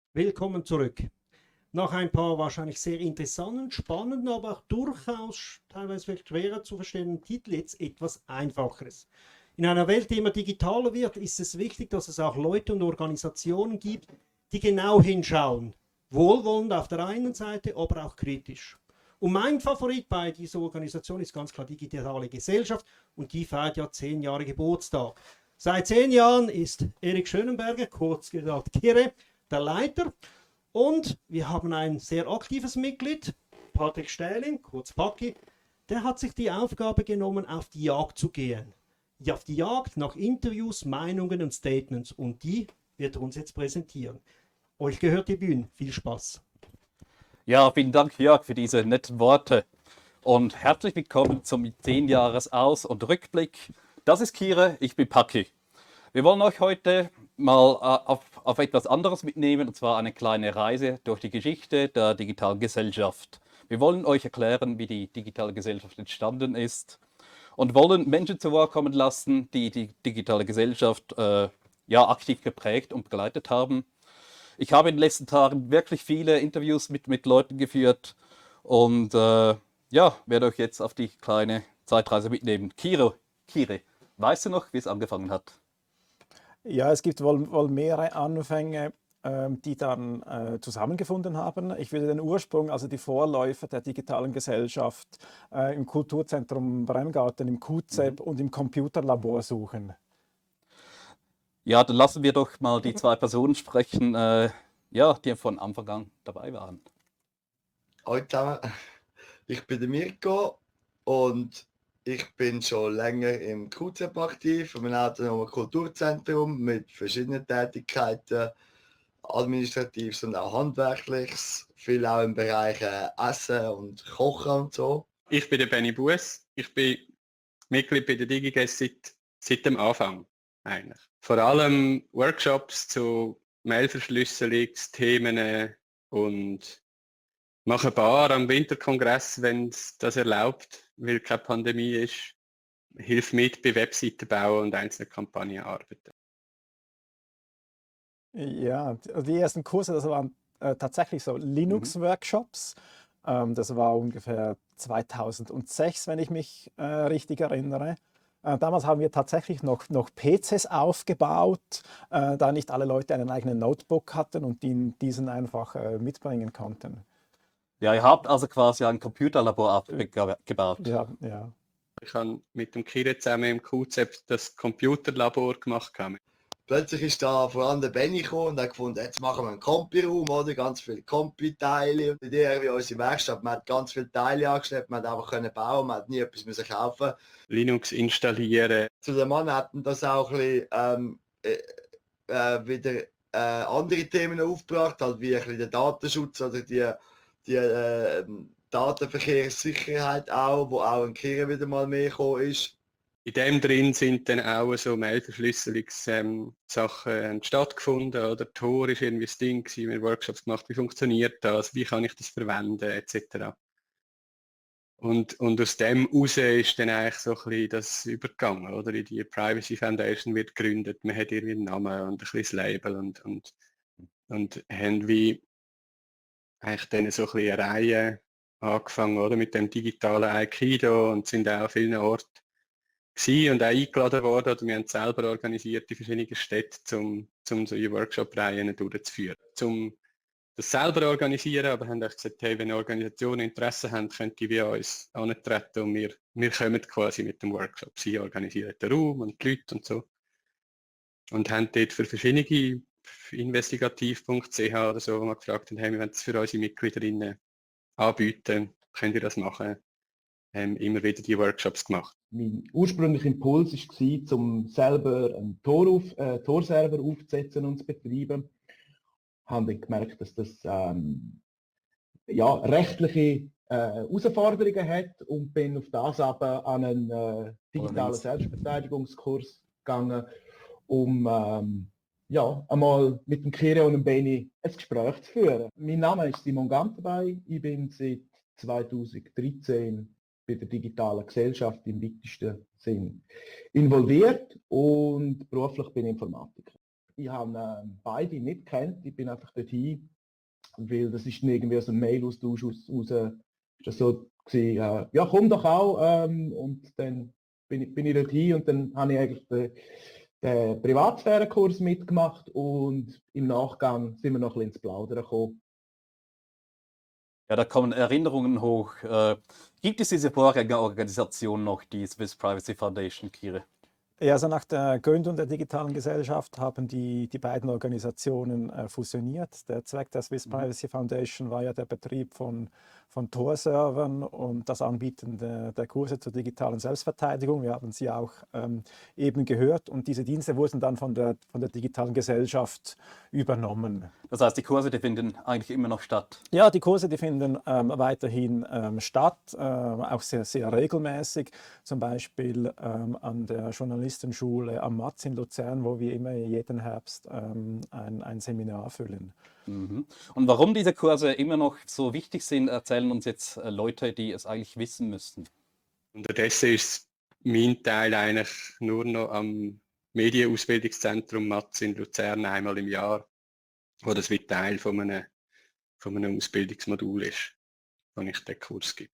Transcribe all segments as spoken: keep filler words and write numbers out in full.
Willkommen zurück. Nach ein paar wahrscheinlich sehr interessanten, spannenden, aber auch durchaus teilweise vielleicht schwerer zu verstehenden Titel jetzt etwas Einfacheres. In einer Welt, die immer digitaler wird, ist es wichtig, dass es auch Leute und Organisationen gibt, die genau hinschauen. Wohlwollend auf der einen Seite, aber auch kritisch. Und mein Favorit bei dieser Organisation ist ganz klar die Digitale Gesellschaft und die feiert ja zehn Jahre Geburtstag. Seit zehn Jahren ist Erik Schönenberger, kurz gesagt Kire, der Leiter. Und wir haben ein sehr aktives Mitglied, Patrick Stähling, kurz Paki, der hat sich die Aufgabe genommen, auf die Jagd zu gehen. Auf die Jagd nach Interviews, Meinungen und Statements. Und die wird er uns jetzt präsentieren. Euch gehört die Bühne. Viel Spaß. Ja, vielen Dank, Jörg, für diese netten Worte. Und herzlich willkommen zum zehn Jahres Aus- und Rückblick. Das ist Kire, ich bin Paki. Wir wollen euch heute mal äh, auf, auf etwas anderes mitnehmen, und zwar eine kleine Reise durch die Geschichte der digitalen Gesellschaft. Wir wollen euch erklären, wie die digitale Gesellschaft entstanden ist und wollen Menschen zu Wort kommen lassen, die die digitale Gesellschaft äh, ja, aktiv geprägt und begleitet haben. Ich habe in den letzten Tagen wirklich viele Interviews mit, mit Leuten geführt und äh, ja, werde euch jetzt auf die kleine Zeitreise mitnehmen. Kiro, Kire, weißt du noch, wie es angefangen hat? Ja, es gibt wohl, wohl mehrere Anfänge, ähm, die dann äh, zusammengefunden haben. Ich würde den Ursprung, also die Vorläufer der digitalen Gesellschaft, äh, im Kulturzentrum Bremgarten, im Q Z E P Mhm. und im Computerlabor suchen. Ja, dann lassen wir doch mal die zwei Personen sprechen, äh, ja, die von Anfang an dabei waren. Hallo zusammen, ich bin der Mirko und ich bin schon länger im Q Z E P aktiv, im autonomen Kulturzentrum mit verschiedenen Tätigkeiten, administratives und auch handwerkliches, viel auch im Bereich äh, Essen und Kochen und so. Ich bin der Benny Buess, ich bin Mitglied bei der DigiGuess seit, seit dem Anfang eigentlich. Vor allem Workshops zu Mailverschlüsselungsthemen und mache Bar am Winterkongress, wenn es das erlaubt, weil keine Pandemie ist. Hilf mit bei Webseiten bauen und einzelne Kampagnen arbeiten. Ja, die ersten Kurse, das waren äh, tatsächlich so Mhm. Linux-Workshops. Ähm, das war ungefähr zweitausendsechs, wenn ich mich äh, richtig erinnere. Äh, damals haben wir tatsächlich noch, noch P Cs aufgebaut, äh, da nicht alle Leute einen eigenen Notebook hatten und die, diesen einfach äh, mitbringen konnten. Ja, ihr habt also quasi ein Computerlabor aufgebaut. Ja, ja. Ich habe mit dem Kire zusammen im Q Z E P das Computerlabor gemacht. Plötzlich ist da vor allem der Benny gekommen und hat gefunden, jetzt machen wir einen Kompi-Raum, oder? Ganz viele Kompi-Teile. Und die Idee wie unsere Werkstatt, man hat ganz viele Teile angeschleppt, man hat einfach können bauen, man hat nie etwas müssen kaufen. Linux installieren. Zu den Mann hatten das auch ein bisschen, ähm, äh, äh, wieder äh, andere Themen aufgebracht, halt wie ein bisschen der Datenschutz oder die, die äh, Datenverkehrssicherheit auch, wo auch in Kirche wieder mal mehr gekommen ist. In dem drin sind dann auch so Mailverschlüsselungssachen ähm, stattgefunden. Oder Tor ist irgendwie das Ding gewesen, wir haben Workshops gemacht, wie funktioniert das, wie kann ich das verwenden, et cetera. Und, und aus dem raus ist dann eigentlich so ein bisschen das übergegangen, oder? In die Privacy Foundation wird gegründet, man hat irgendwie einen Namen und ein bisschen das Label und, und, und haben wie eigentlich dann so ein bisschen eine Reihe angefangen, oder? Mit dem digitalen Aikido und sind auch an vielen Orten gewesen und auch eingeladen worden, oder wir haben es selber organisiert in verschiedenen Städten, um, um solche Workshop-Reihen durchzuführen. Zum das selber organisieren, aber haben auch gesagt, hey, wenn Organisationen Interesse haben, könnt ihr wie uns antreten und wir, wir kommen quasi mit dem Workshop. Sie organisieren den Raum und die Leute und so. Und haben dort für verschiedene investigativ punkt c h oder so, wo wir gefragt haben, hey, wir wollen das für unsere Mitgliederinnen anbieten, könnt ihr das machen? Haben immer wieder die Workshops gemacht. Mein ursprünglicher Impuls war, um selber einen Tor auf, äh, Tor-Server aufzusetzen und zu betreiben. Habe ich gemerkt, dass das ähm, ja, rechtliche äh, Herausforderungen hat und bin auf das aber an einen äh, digitalen Selbstverteidigungskurs gegangen, um ähm, ja, einmal mit dem Kire und dem Beni ein Gespräch zu führen. Mein Name ist Simon Ganterbey, ich bin seit zweitausenddreizehn bei der digitalen Gesellschaft im weitesten Sinn involviert und beruflich bin ich Informatiker. ich habe äh, beide nicht gekannt. Ich bin einfach dorthin, weil das ist irgendwie aus einem Mail-Austausch aus, aus äh, ist das so gewesen, äh, ja komm doch auch, ähm, und dann bin ich, bin ich dorthin und dann habe ich eigentlich den, den Privatsphärenkurs mitgemacht und im Nachgang sind wir noch ein bisschen ins Plaudern gekommen. Ja, da kommen Erinnerungen hoch. Äh, gibt es diese Vorgängerorganisation noch, die Swiss Privacy Foundation, Kire? Ja, also nach der Gründung der digitalen Gesellschaft haben die, die beiden Organisationen äh, fusioniert. Der Zweck der Swiss Privacy Foundation war ja der Betrieb von, von Tor-Servern und das Anbieten der, der Kurse zur digitalen Selbstverteidigung. Wir haben sie auch ähm, eben gehört und diese Dienste wurden dann von der, von der digitalen Gesellschaft übernommen. Das heißt, die Kurse, die finden eigentlich immer noch statt? Ja, die Kurse, die finden ähm, weiterhin ähm, statt, äh, auch sehr, sehr regelmäßig, zum Beispiel ähm, an der Journalistenschule am Matz in Luzern, wo wir immer jeden Herbst ähm, ein, ein Seminar füllen. Mhm. Und warum diese Kurse immer noch so wichtig sind, erzählen uns jetzt äh, Leute, die es eigentlich wissen müssten. Unterdessen ist mein Teil eigentlich nur noch am Medienausbildungszentrum Matz in Luzern einmal im Jahr, wo das wie Teil von einem, von einem Ausbildungsmodul ist, wo ich den Kurs gebe.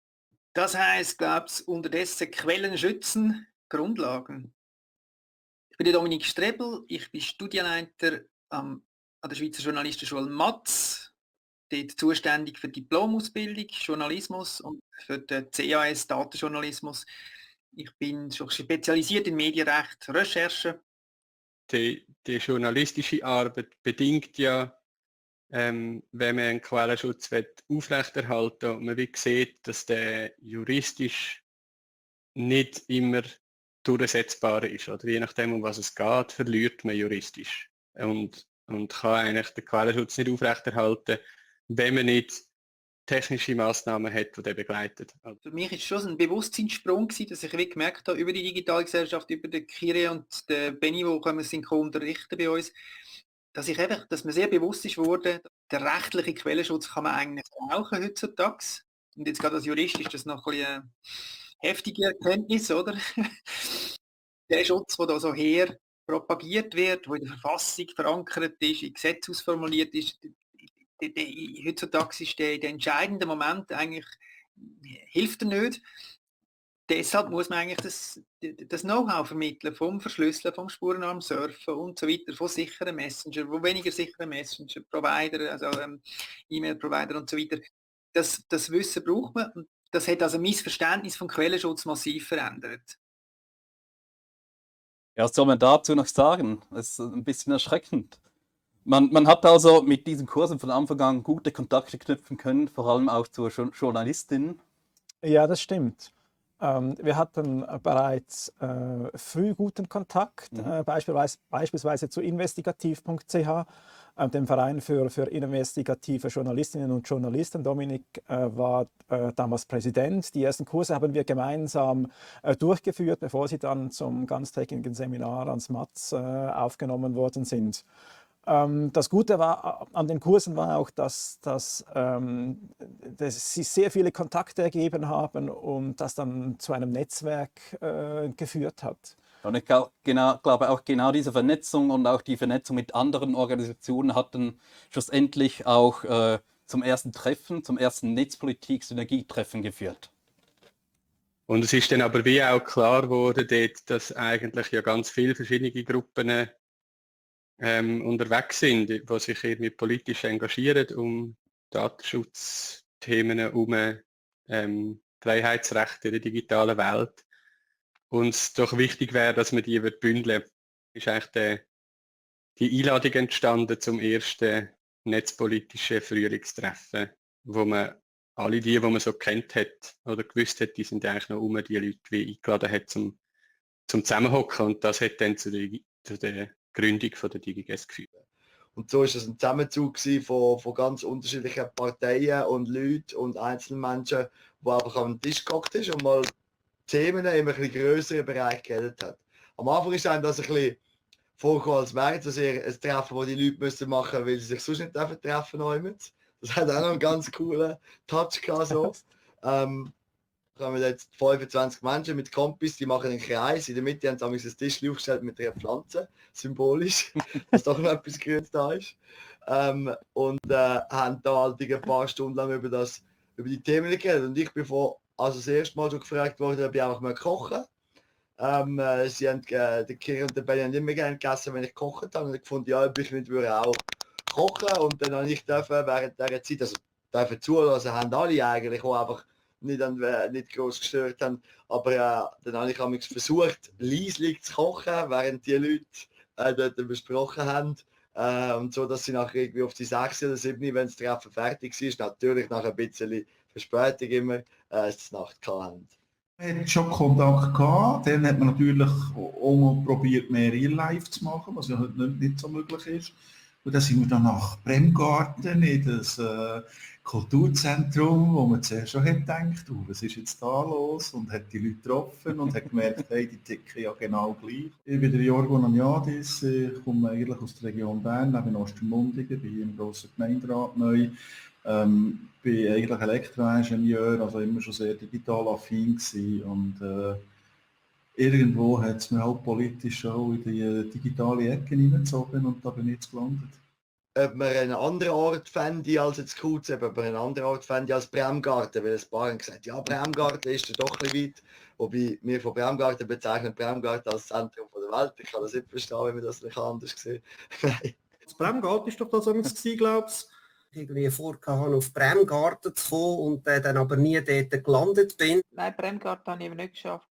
Das heißt, glaube ich, unterdessen Quellen schützen, Grundlagen. Ich bin der Dominik Strebel, ich bin Studienleiter am, an der Schweizer Journalistenschule Matz, dort zuständig für Diplomausbildung, Journalismus und für den C A S Datenjournalismus. Ich bin schon spezialisiert in Medienrecht, Recherche. Die, die journalistische Arbeit bedingt ja, ähm, wenn man einen Quellenschutz aufrechterhalten will, und man wie sieht, dass der juristisch nicht immer durchsetzbar ist. Oder je nachdem, um was es geht, verliert man juristisch. Und, und kann eigentlich den Quellenschutz nicht aufrechterhalten, wenn man nicht technische Massnahmen hat, die den begleiten. Also für mich ist es schon ein Bewusstseinssprung gewesen, dass ich wirklich gemerkt habe, über die digitale Gesellschaft, über den Kire und den Benny, wo können wir synchron unterrichten bei uns, dass ich einfach, dass mir sehr bewusst ist worden, der rechtliche Quellenschutz kann man eigentlich brauchen heutzutage. Und jetzt gerade als Jurist ist das noch ein bisschen eine heftige Erkenntnis, oder? Der Schutz, der da so her propagiert wird, der in der Verfassung verankert ist, in Gesetz ausformuliert ist, der, der, heutzutage ist der, der entscheidende Moment eigentlich, hilft er nicht. Deshalb muss man eigentlich das, das Know-how vermitteln vom Verschlüsseln, vom Spurenarm surfen und so weiter, von sicheren Messenger, von weniger sicheren Messenger, Provider, also ähm, E-Mail-Provider und so weiter. Das, das Wissen braucht man und das hat also mein Verständnis vom Quellenschutz massiv verändert. Ja, was soll man dazu noch sagen? Das ist ein bisschen erschreckend. Man, man hat also mit diesen Kursen von Anfang an gute Kontakte knüpfen können, vor allem auch zur Jo- Journalistin. Ja, das stimmt. Ähm, wir hatten bereits äh, früh guten Kontakt, Mhm. äh, beispielsweise, beispielsweise zu investigativ punkt c h, äh, dem Verein für, für investigative Journalistinnen und Journalisten. Dominik äh, war äh, damals Präsident. Die ersten Kurse haben wir gemeinsam äh, durchgeführt, bevor sie dann zum ganztägigen Seminar ans Matz äh, aufgenommen worden sind. Ähm, das Gute war, an den Kursen war auch, dass, dass, ähm, dass sie sehr viele Kontakte ergeben haben und das dann zu einem Netzwerk äh, geführt hat. Und ich glau- genau, glaube auch genau diese Vernetzung und auch die Vernetzung mit anderen Organisationen hatten schlussendlich auch äh, zum ersten Treffen, zum ersten Netzpolitik-Synergietreffen geführt. Und es ist dann aber wie auch klar geworden, dort, dass eigentlich ja ganz viele verschiedene Gruppen ähm, unterwegs sind, die sich irgendwie politisch engagieren, um Datenschutzthemen, um ähm, Freiheitsrechte in der digitalen Welt. Und es doch wichtig wäre, dass man die wird bündeln. Ist eigentlich der, die Einladung entstanden zum ersten netzpolitischen Frühlingstreffen, wo man alle die, die man so kennt hat oder gewusst hat, die sind eigentlich noch um die Leute wie eingeladen hat zum, zum Zusammenhocken. Und das hat dann zu der, zu der Gründung von der DigiGes geführt. Und so ist es ein Zusammenzug gewesen von, von ganz unterschiedlichen Parteien und Leuten und Einzelmenschen, die einfach am Tisch gehockt ist und mal Themen in einem größeren Bereich geredet hat. Am Anfang ist einem das ein bisschen vorgekommen, als wäre es ein Treffen, das die Leute müssen machen müssen, weil sie sich sonst nicht treffen treffen. Das hat auch noch einen ganz coolen Touch gehabt. So. ähm, Da haben wir jetzt fünfundzwanzig Menschen mit Kompis, die machen einen Kreis. In der Mitte haben sie ein Tisch aufgestellt mit einer Pflanze, symbolisch, dass doch noch etwas Grünes da ist. Ähm, und äh, haben da halt ein paar Stunden lang über, das, über die Themen geredet. Und ich bin vor, also das erste Mal schon gefragt worden, ob ich einfach mal kochen. Ähm, äh, sie haben, äh, der Kira und der Benny haben immer gerne gegessen, wenn ich gekocht habe. Und ich fand, ja, ob ich nicht würde auch kochen. Und dann habe ich dürfen, während dieser Zeit, also dürfen zulassen, haben alle eigentlich auch einfach nicht, an, äh, nicht groß gestört haben. Aber äh, dann habe ich am versucht, leislich zu kochen, während die Leute äh, dort besprochen haben. Äh, und so, dass sie nachher irgendwie auf die sechs oder sieben, wenn das Treffen fertig war, natürlich nach ein bisschen Verspätung immer, äh, das Nacht hatten. Man hat schon Kontakt gehabt, dann hat man natürlich auch mal probiert, mehr Real Life zu machen, was ja heute nicht, nicht so möglich ist. Und dann sind wir dann nach Bremgarten in das äh, Kulturzentrum, wo man zuerst schon hat gedacht, oh, was ist jetzt da los? Und hat die Leute getroffen und hat gemerkt, hey, die ticken ja genau gleich. Ich bin der Jorgo Namiadis, ich komme eigentlich aus der Region Bern, neben Ostermundigen, bin im grossen Gemeinderat neu. Ähm, bin eigentlich Elektroingenieur, also immer schon sehr digital affin gewesen und äh, irgendwo hat es mir halt politisch auch in die digitale Ecke hineingezogen und da bin ich jetzt gelandet. Ob man einen anderen Ort fände als jetzt Q Z, ob man einen anderen Ort fände als Bremgarten, weil ein paar haben gesagt, ja, Bremgarten ist ja doch ein bisschen weit, wobei wir von Bremgarten bezeichnen Bremgarten als Zentrum der Welt. Ich kann das nicht verstehen, wenn wir das nicht anders sehen. Das Bremgarten ist doch das, was ich glaube ich. irgendwie vorgehabt, auf Bremgarten zu kommen und äh, dann aber nie dort gelandet bin. Nein, Bremgarten habe ich eben nicht geschafft.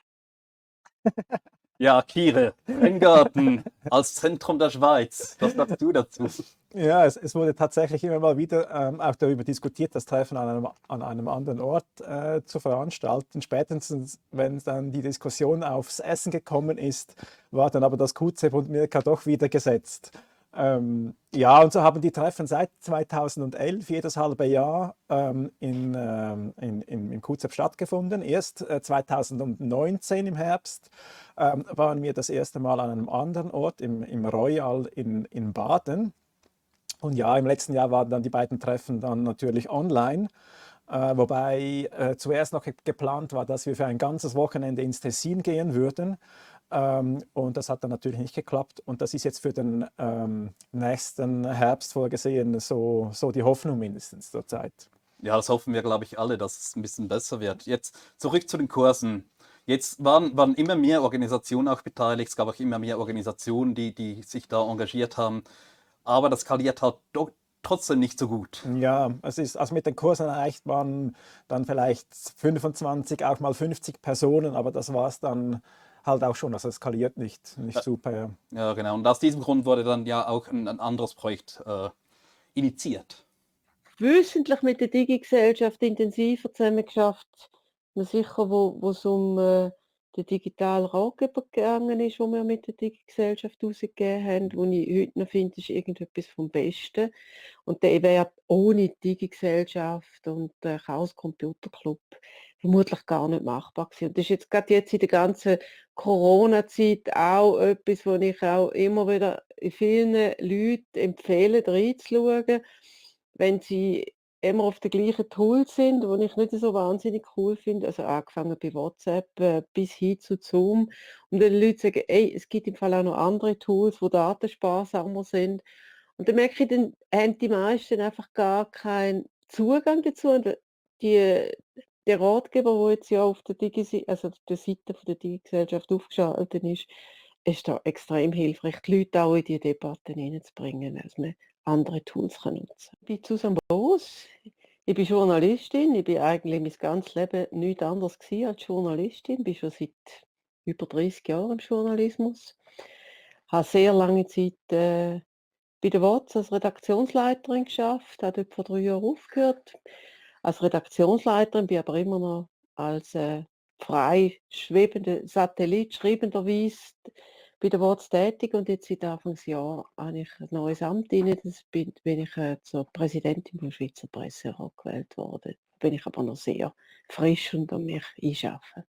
Ja, Kire, Bremgarten als Zentrum der Schweiz. Was sagst du dazu? Ja, es, es wurde tatsächlich immer mal wieder ähm, auch darüber diskutiert, das Treffen an einem, an einem anderen Ort äh, zu veranstalten. Spätestens, wenn dann die Diskussion aufs Essen gekommen ist, war dann aber das Q Z und Mirka doch wieder gesetzt. Ähm, ja, und so haben die Treffen seit zweitausendelf jedes halbe Jahr ähm, in, ähm, in, in, im Q Z stattgefunden. Erst äh, zweitausendneunzehn im Herbst ähm, waren wir das erste Mal an einem anderen Ort, im, im Royal in, in Baden. Und ja, im letzten Jahr waren dann die beiden Treffen dann natürlich online. Äh, wobei äh, zuerst noch ge geplant war, dass wir für ein ganzes Wochenende ins Tessin gehen würden. Ähm, und das hat dann natürlich nicht geklappt. Und das ist jetzt für den ähm, nächsten Herbst vorgesehen, so, so die Hoffnung mindestens zurzeit. Ja, das hoffen wir, glaube ich, alle, dass es ein bisschen besser wird. Jetzt zurück zu den Kursen. Jetzt waren, waren immer mehr Organisationen auch beteiligt. Es gab auch immer mehr Organisationen, die, die sich da engagiert haben. Aber das skaliert halt doch trotzdem nicht so gut. Ja, es ist, also mit den Kursen erreicht man dann vielleicht fünfundzwanzig, auch mal fünfzig Personen, aber das war es dann halt auch schon, also es skaliert nicht, nicht ja. super. Ja. Ja, genau. Und aus diesem Grund wurde dann ja auch ein, ein anderes Projekt äh, initiiert. Wissentlich mit der Digi-Gesellschaft intensiver zusammengeschafft. Sicher, wo es um äh, den digitalen Ratgeber gegangen ist, wo wir mit der Digi-Gesellschaft rausgegeben haben, wo ich heute noch finde, ist irgendetwas vom Besten. Und der wäre ohne Digi-Gesellschaft und der Chaos Computer Club vermutlich gar nicht machbar gewesen. Und das ist jetzt gerade jetzt in der ganzen Corona-Zeit auch etwas, was ich auch immer wieder vielen Leuten empfehle, reinzuschauen, wenn sie immer auf den gleichen Tools sind, die ich nicht so wahnsinnig cool finde, also angefangen bei WhatsApp äh, bis hin zu Zoom, und dann die Leute sagen, ey, es gibt im Fall auch noch andere Tools, die datensparsamer sind. Und dann merke ich, dann haben die meisten einfach gar keinen Zugang dazu. Und die, der Ratgeber, der jetzt ja auf der, Digi, also auf der Seite von der Digi-Gesellschaft aufgeschaltet ist, ist da extrem hilfreich, die Leute auch in die Debatten hineinzubringen, dass man andere Tools kann nutzen. Ich bin Susanne Boos, ich bin Journalistin, ich bin eigentlich mein ganzes Leben nichts anderes gewesen als Journalistin, ich bin schon seit über dreißig Jahren im Journalismus, habe sehr lange Zeit äh, bei der W O Z als Redaktionsleiterin geschafft, habe dort vor drei Jahren aufgehört als Redaktionsleiterin, bin aber immer noch als äh, frei schwebende Satellit schreibenderweise bei der W O Z tätig, und jetzt seit Anfangsjahr habe ich ein neues Amt inne. Das bin, bin ich äh, zur Präsidentin der Schweizer Presse gewählt worden. Da bin ich aber noch sehr frisch und an mich einschaffen.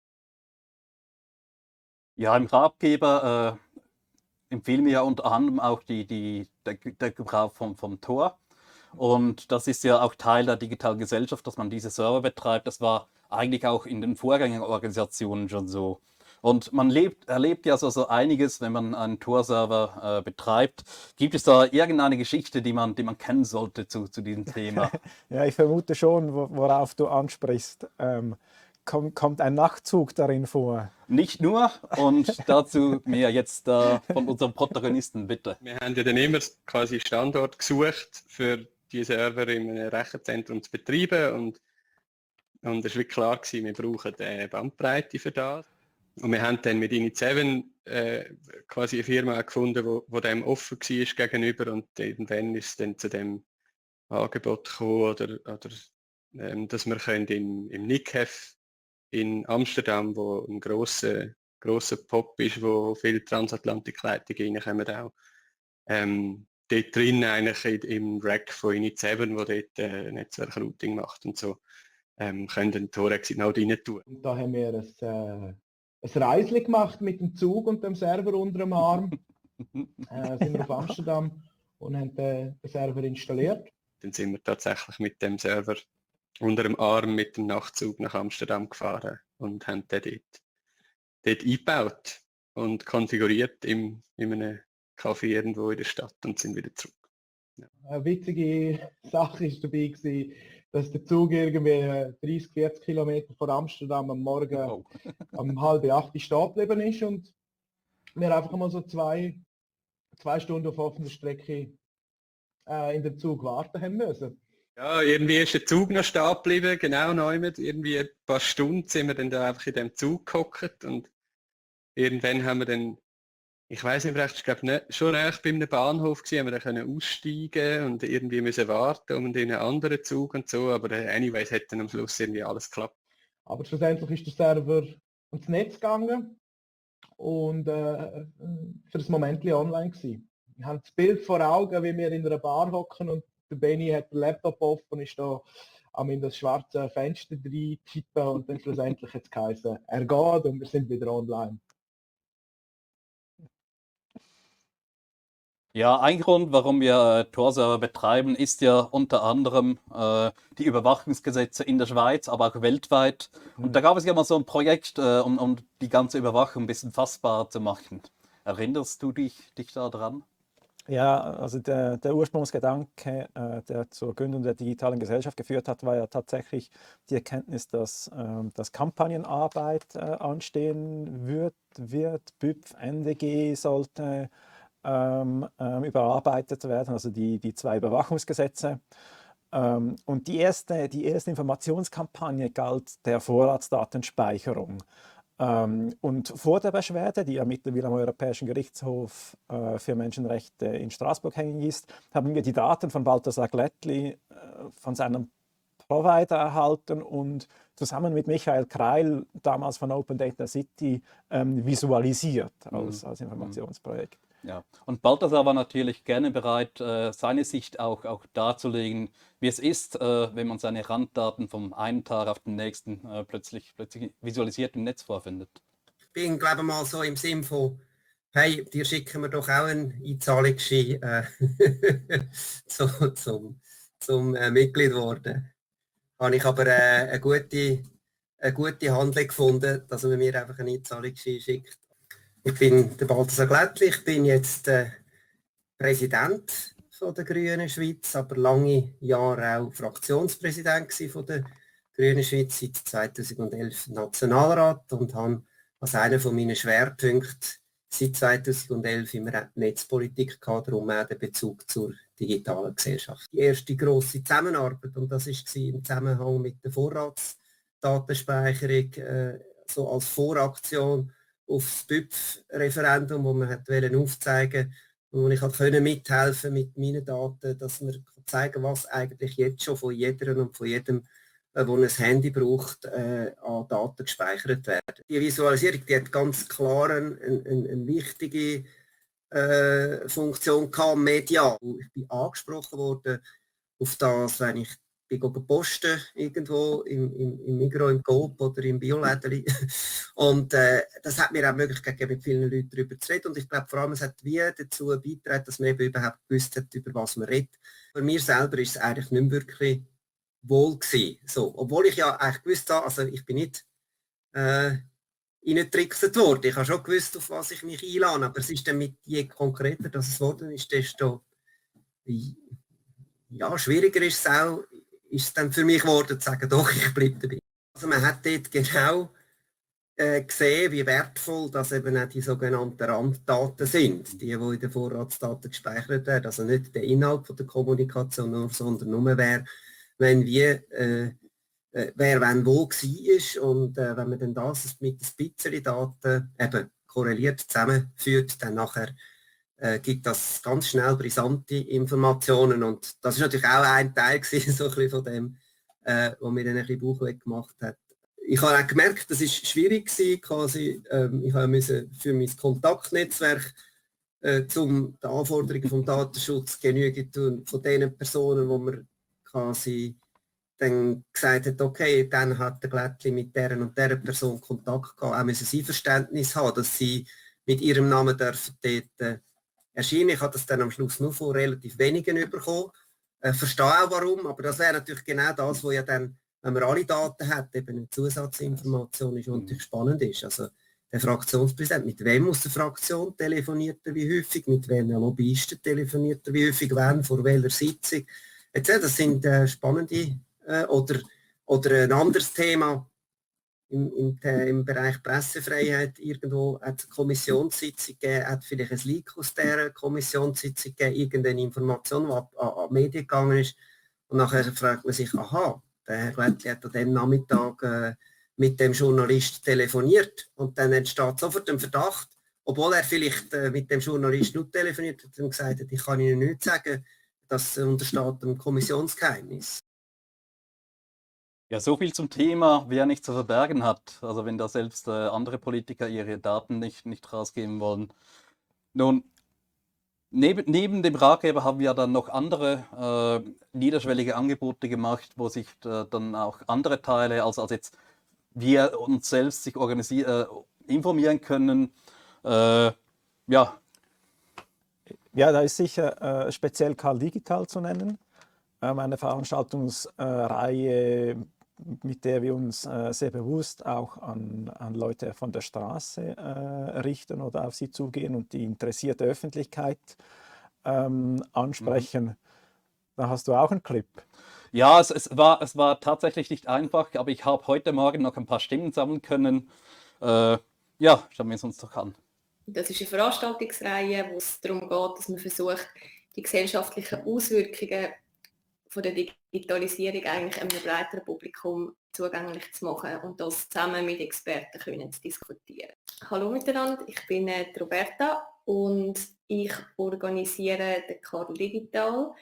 Ja, im Ratgeber äh, empfehlen wir ja unter anderem auch die, die, der, der Gebrauch vom, vom Tor. Und das ist ja auch Teil der digitalen Gesellschaft, dass man diese Server betreibt. Das war eigentlich auch in den Vorgängerorganisationen schon so. Und man lebt, erlebt ja so, so einiges, wenn man einen Tor-Server äh, betreibt. Gibt es da irgendeine Geschichte, die man, die man kennen sollte zu, zu diesem Thema? Ja, ich vermute schon, wo- worauf du ansprichst. Ähm, kommt, kommt ein Nachtzug darin vor? Nicht nur, und dazu mehr jetzt äh, von unserem Protagonisten, bitte. Wir haben ja dann immer quasi Standort gesucht, für die Server in einem Rechenzentrum zu betreiben und, und es war wirklich klar gewesen, wir brauchen eine Bandbreite für das. Und wir haben dann mit Init sieben äh, quasi eine Firma gefunden, wo, wo dem offen war gegenüber und irgendwann ist es dann zu dem Angebot gekommen, oder, oder ähm, dass wir können im, im N I C H in Amsterdam, wo ein grosser, grosser Pop ist, wo viele Transatlantikleitungen reinkommen auch, ähm, dort drin eigentlich in, im Rack von Init sieben, wo dort äh, Netzwerkrouting macht und so, ähm, können den Tor-Exit-Node rein tun. Und da haben wir ein, äh, ein Reisli gemacht mit dem Zug und dem Server unter dem Arm. äh, sind wir auf Amsterdam und haben den, den Server installiert. Dann sind wir tatsächlich mit dem Server unter dem Arm mit dem Nachtzug nach Amsterdam gefahren und haben den dort, dort eingebaut und konfiguriert im, in einem Café irgendwo in der Stadt und sind wieder zurück. Ja. Eine witzige Sache ist dabei gewesen, dass der Zug irgendwie dreißig, vierzig Kilometer vor Amsterdam am Morgen Oh. um halb acht stehen geblieben ist und wir einfach mal so zwei, zwei Stunden auf offener Strecke äh, in den Zug warten haben müssen. Ja, irgendwie ist der Zug noch stehen geblieben, genau neu mit. Irgendwie ein paar Stunden sind wir dann da einfach in dem Zug gehockt und irgendwann haben wir dann, ich weiß nicht recht, ich glaube nicht, schon recht bei einem Bahnhof gewesen, haben wir dann können aussteigen und irgendwie müssen warten um in einen anderen Zug und so, aber anyways hat dann am Schluss irgendwie alles geklappt. Aber schlussendlich ist der Server ans Netz gegangen und äh, für das Moment online gewesen. Wir haben das Bild vor Augen, wie wir in einer Bar hocken und der Benny hat den Laptop offen und ist da am in das schwarze Fenster drin tippen und dann schlussendlich hat es geheißen, er geht und wir sind wieder online. Ja, ein Grund, warum wir äh, Tor-Server betreiben, ist ja unter anderem äh, die Überwachungsgesetze in der Schweiz, aber auch weltweit. Und da gab es ja mal so ein Projekt, äh, um, um die ganze Überwachung ein bisschen fassbarer zu machen. Erinnerst du dich, dich da dran? Ja, also der, der Ursprungsgedanke, äh, der zur Gründung der digitalen Gesellschaft geführt hat, war ja tatsächlich die Erkenntnis, dass, ähm, dass Kampagnenarbeit äh, anstehen wird, wird. B Ü P F, N D G sollte ähm, ähm, überarbeitet werden, also die, die zwei Überwachungsgesetze. Ähm, und die erste, die erste Informationskampagne galt der Vorratsdatenspeicherung. Ähm, und vor der Beschwerde, die ja mittlerweile am Europäischen Gerichtshof äh, für Menschenrechte in Straßburg hängig ist, haben wir die Daten von Balthasar Glättli äh, von seinem Provider erhalten und zusammen mit Michael Kreil, damals von Open Data City, ähm, visualisiert als, Mhm. als Informationsprojekt. Ja, und Balthasar war natürlich gerne bereit, äh, seine Sicht auch, auch darzulegen, wie es ist, äh, wenn man seine Randdaten vom einen Tag auf den nächsten äh, plötzlich, plötzlich visualisiert im Netz vorfindet. Ich bin, glaube ich, mal so im Sinn von, hey, dir schicken wir doch auch einen Einzahlungsschein äh, so, zum, zum äh, Mitglied worden. Habe ich aber äh, eine, gute, eine gute Handlung gefunden, dass man mir einfach einen Einzahlungsschein schickt. Ich bin der Balthasar Glättli, ich bin jetzt äh, Präsident von der Grünen Schweiz, aber lange Jahre auch Fraktionspräsident von der Grünen Schweiz, seit zweitausendelf Nationalrat und habe als einer von meinen Schwerpunkten seit zweitausendelf immer auch Netzpolitik gehabt, darum auch den Bezug zur digitalen Gesellschaft. Die erste grosse Zusammenarbeit, und das war im Zusammenhang mit der Vorratsdatenspeicherung, äh, so als Voraktion auf das B Ü P F-Referendum, wo man hat aufzeigen wo ich konnte mithelfen mit meinen Daten, dass man zeigen was eigentlich jetzt schon von jeder und von jedem, der ein Handy braucht, äh, an Daten gespeichert werden. Die Visualisierung, die hat ganz klar eine, eine, eine wichtige äh, Funktion gehabt, medial. Ich bin angesprochen worden auf das, wenn ich bin posten irgendwo im, im, im Migros, im Coop oder im Biolädeli. Und äh, das hat mir auch Möglichkeit gegeben, mit vielen Leuten darüber zu reden. Und ich glaube vor allem, es hat wie dazu beigetragen, dass man eben überhaupt gewusst hat, über was man redet. Für mich selber ist es eigentlich nicht mehr wirklich wohl gewesen. So, obwohl ich ja eigentlich gewusst habe, also ich bin nicht äh, reingetrickset worden. Ich habe schon gewusst, auf was ich mich einlade, aber es ist dann mit je konkreter das es geworden ist, desto ja, schwieriger ist es auch, ist es dann für mich geworden zu sagen, doch, ich bleibe dabei. Also man hat dort genau äh, gesehen, wie wertvoll das eben auch die sogenannten Randdaten sind, die, die in den Vorratsdaten gespeichert werden. Also nicht der Inhalt von der Kommunikation, sondern nur wer, wenn wie, äh, äh, wer wenn wo war. Und äh, wenn man dann das mit ein bisschen Daten eben korreliert zusammenführt, dann nachher äh, gibt das ganz schnell brisante Informationen. Und das ist natürlich auch ein Teil gewesen, so ein bisschen von dem, äh, was mir dann ein bisschen Bauchweh gemacht hat. Ich habe auch gemerkt, das ist schwierig gewesen, quasi. Ähm, ich musste für mein Kontaktnetzwerk äh, zum den Anforderungen vom Datenschutz genügen tun von den Personen, wo man quasi dann gesagt hat, okay, dann hat der Glättli mit der und der Person Kontakt gehabt, auch müssen sie Verständnis haben, dass sie mit ihrem Namen dürfen dort äh, erscheinen. Ich habe das dann am Schluss nur von relativ wenigen bekommen. Äh, verstehe auch warum, aber das wäre natürlich genau das, wo ja dann, wenn man alle Daten hat, eben eine Zusatzinformation ist und natürlich spannend ist. Also der Fraktionspräsident, mit wem aus der Fraktion telefoniert er wie häufig, mit welchen Lobbyisten telefoniert er wie häufig, wann, vor welcher Sitzung, et cetera. Das sind äh, spannende äh, oder, oder ein anderes Thema im, im, äh, im Bereich Pressefreiheit. Irgendwo hat es eine Kommissionssitzung gegeben, hat vielleicht ein Leak aus dieser Kommissionssitzung gegeben, irgendeine Information, die an, an die Medien gegangen ist. Und nachher fragt man sich, aha, der Herr Glättli hat an dem Nachmittag äh, mit dem Journalist telefoniert und dann entsteht sofort ein Verdacht, obwohl er vielleicht äh, mit dem Journalist nur telefoniert hat und gesagt hat, ich kann Ihnen nicht sagen, das untersteht dem Kommissionsgeheimnis. Ja, so viel zum Thema, wer nichts zu verbergen hat. Also wenn da selbst äh, andere Politiker ihre Daten nicht, nicht rausgeben wollen. Nun, neben, neben dem Ratgeber haben wir dann noch andere äh, niederschwellige Angebote gemacht, wo sich äh, dann auch andere Teile, also, also jetzt wir uns selbst sich organisieren, äh, informieren können. Äh, ja. Ja, da ist sicher äh, speziell Karl Digital zu nennen. Ähm, eine Veranstaltungsreihe, mit der wir uns äh, sehr bewusst auch an, an Leute von der Straße äh, richten oder auf sie zugehen und die interessierte Öffentlichkeit ähm, ansprechen. Mhm. Da hast du auch einen Clip. Ja, es, es, war, es war tatsächlich nicht einfach, aber ich habe heute Morgen noch ein paar Stimmen sammeln können. Äh, ja, schauen wir es uns doch an. Das ist eine Veranstaltungsreihe, wo es darum geht, dass man versucht, die gesellschaftlichen Auswirkungen von der Digitalisierung eigentlich einem breiteren Publikum zugänglich zu machen und das zusammen mit Experten können zu diskutieren. Hallo miteinander, ich bin äh, Roberta und ich organisiere den Karl Digital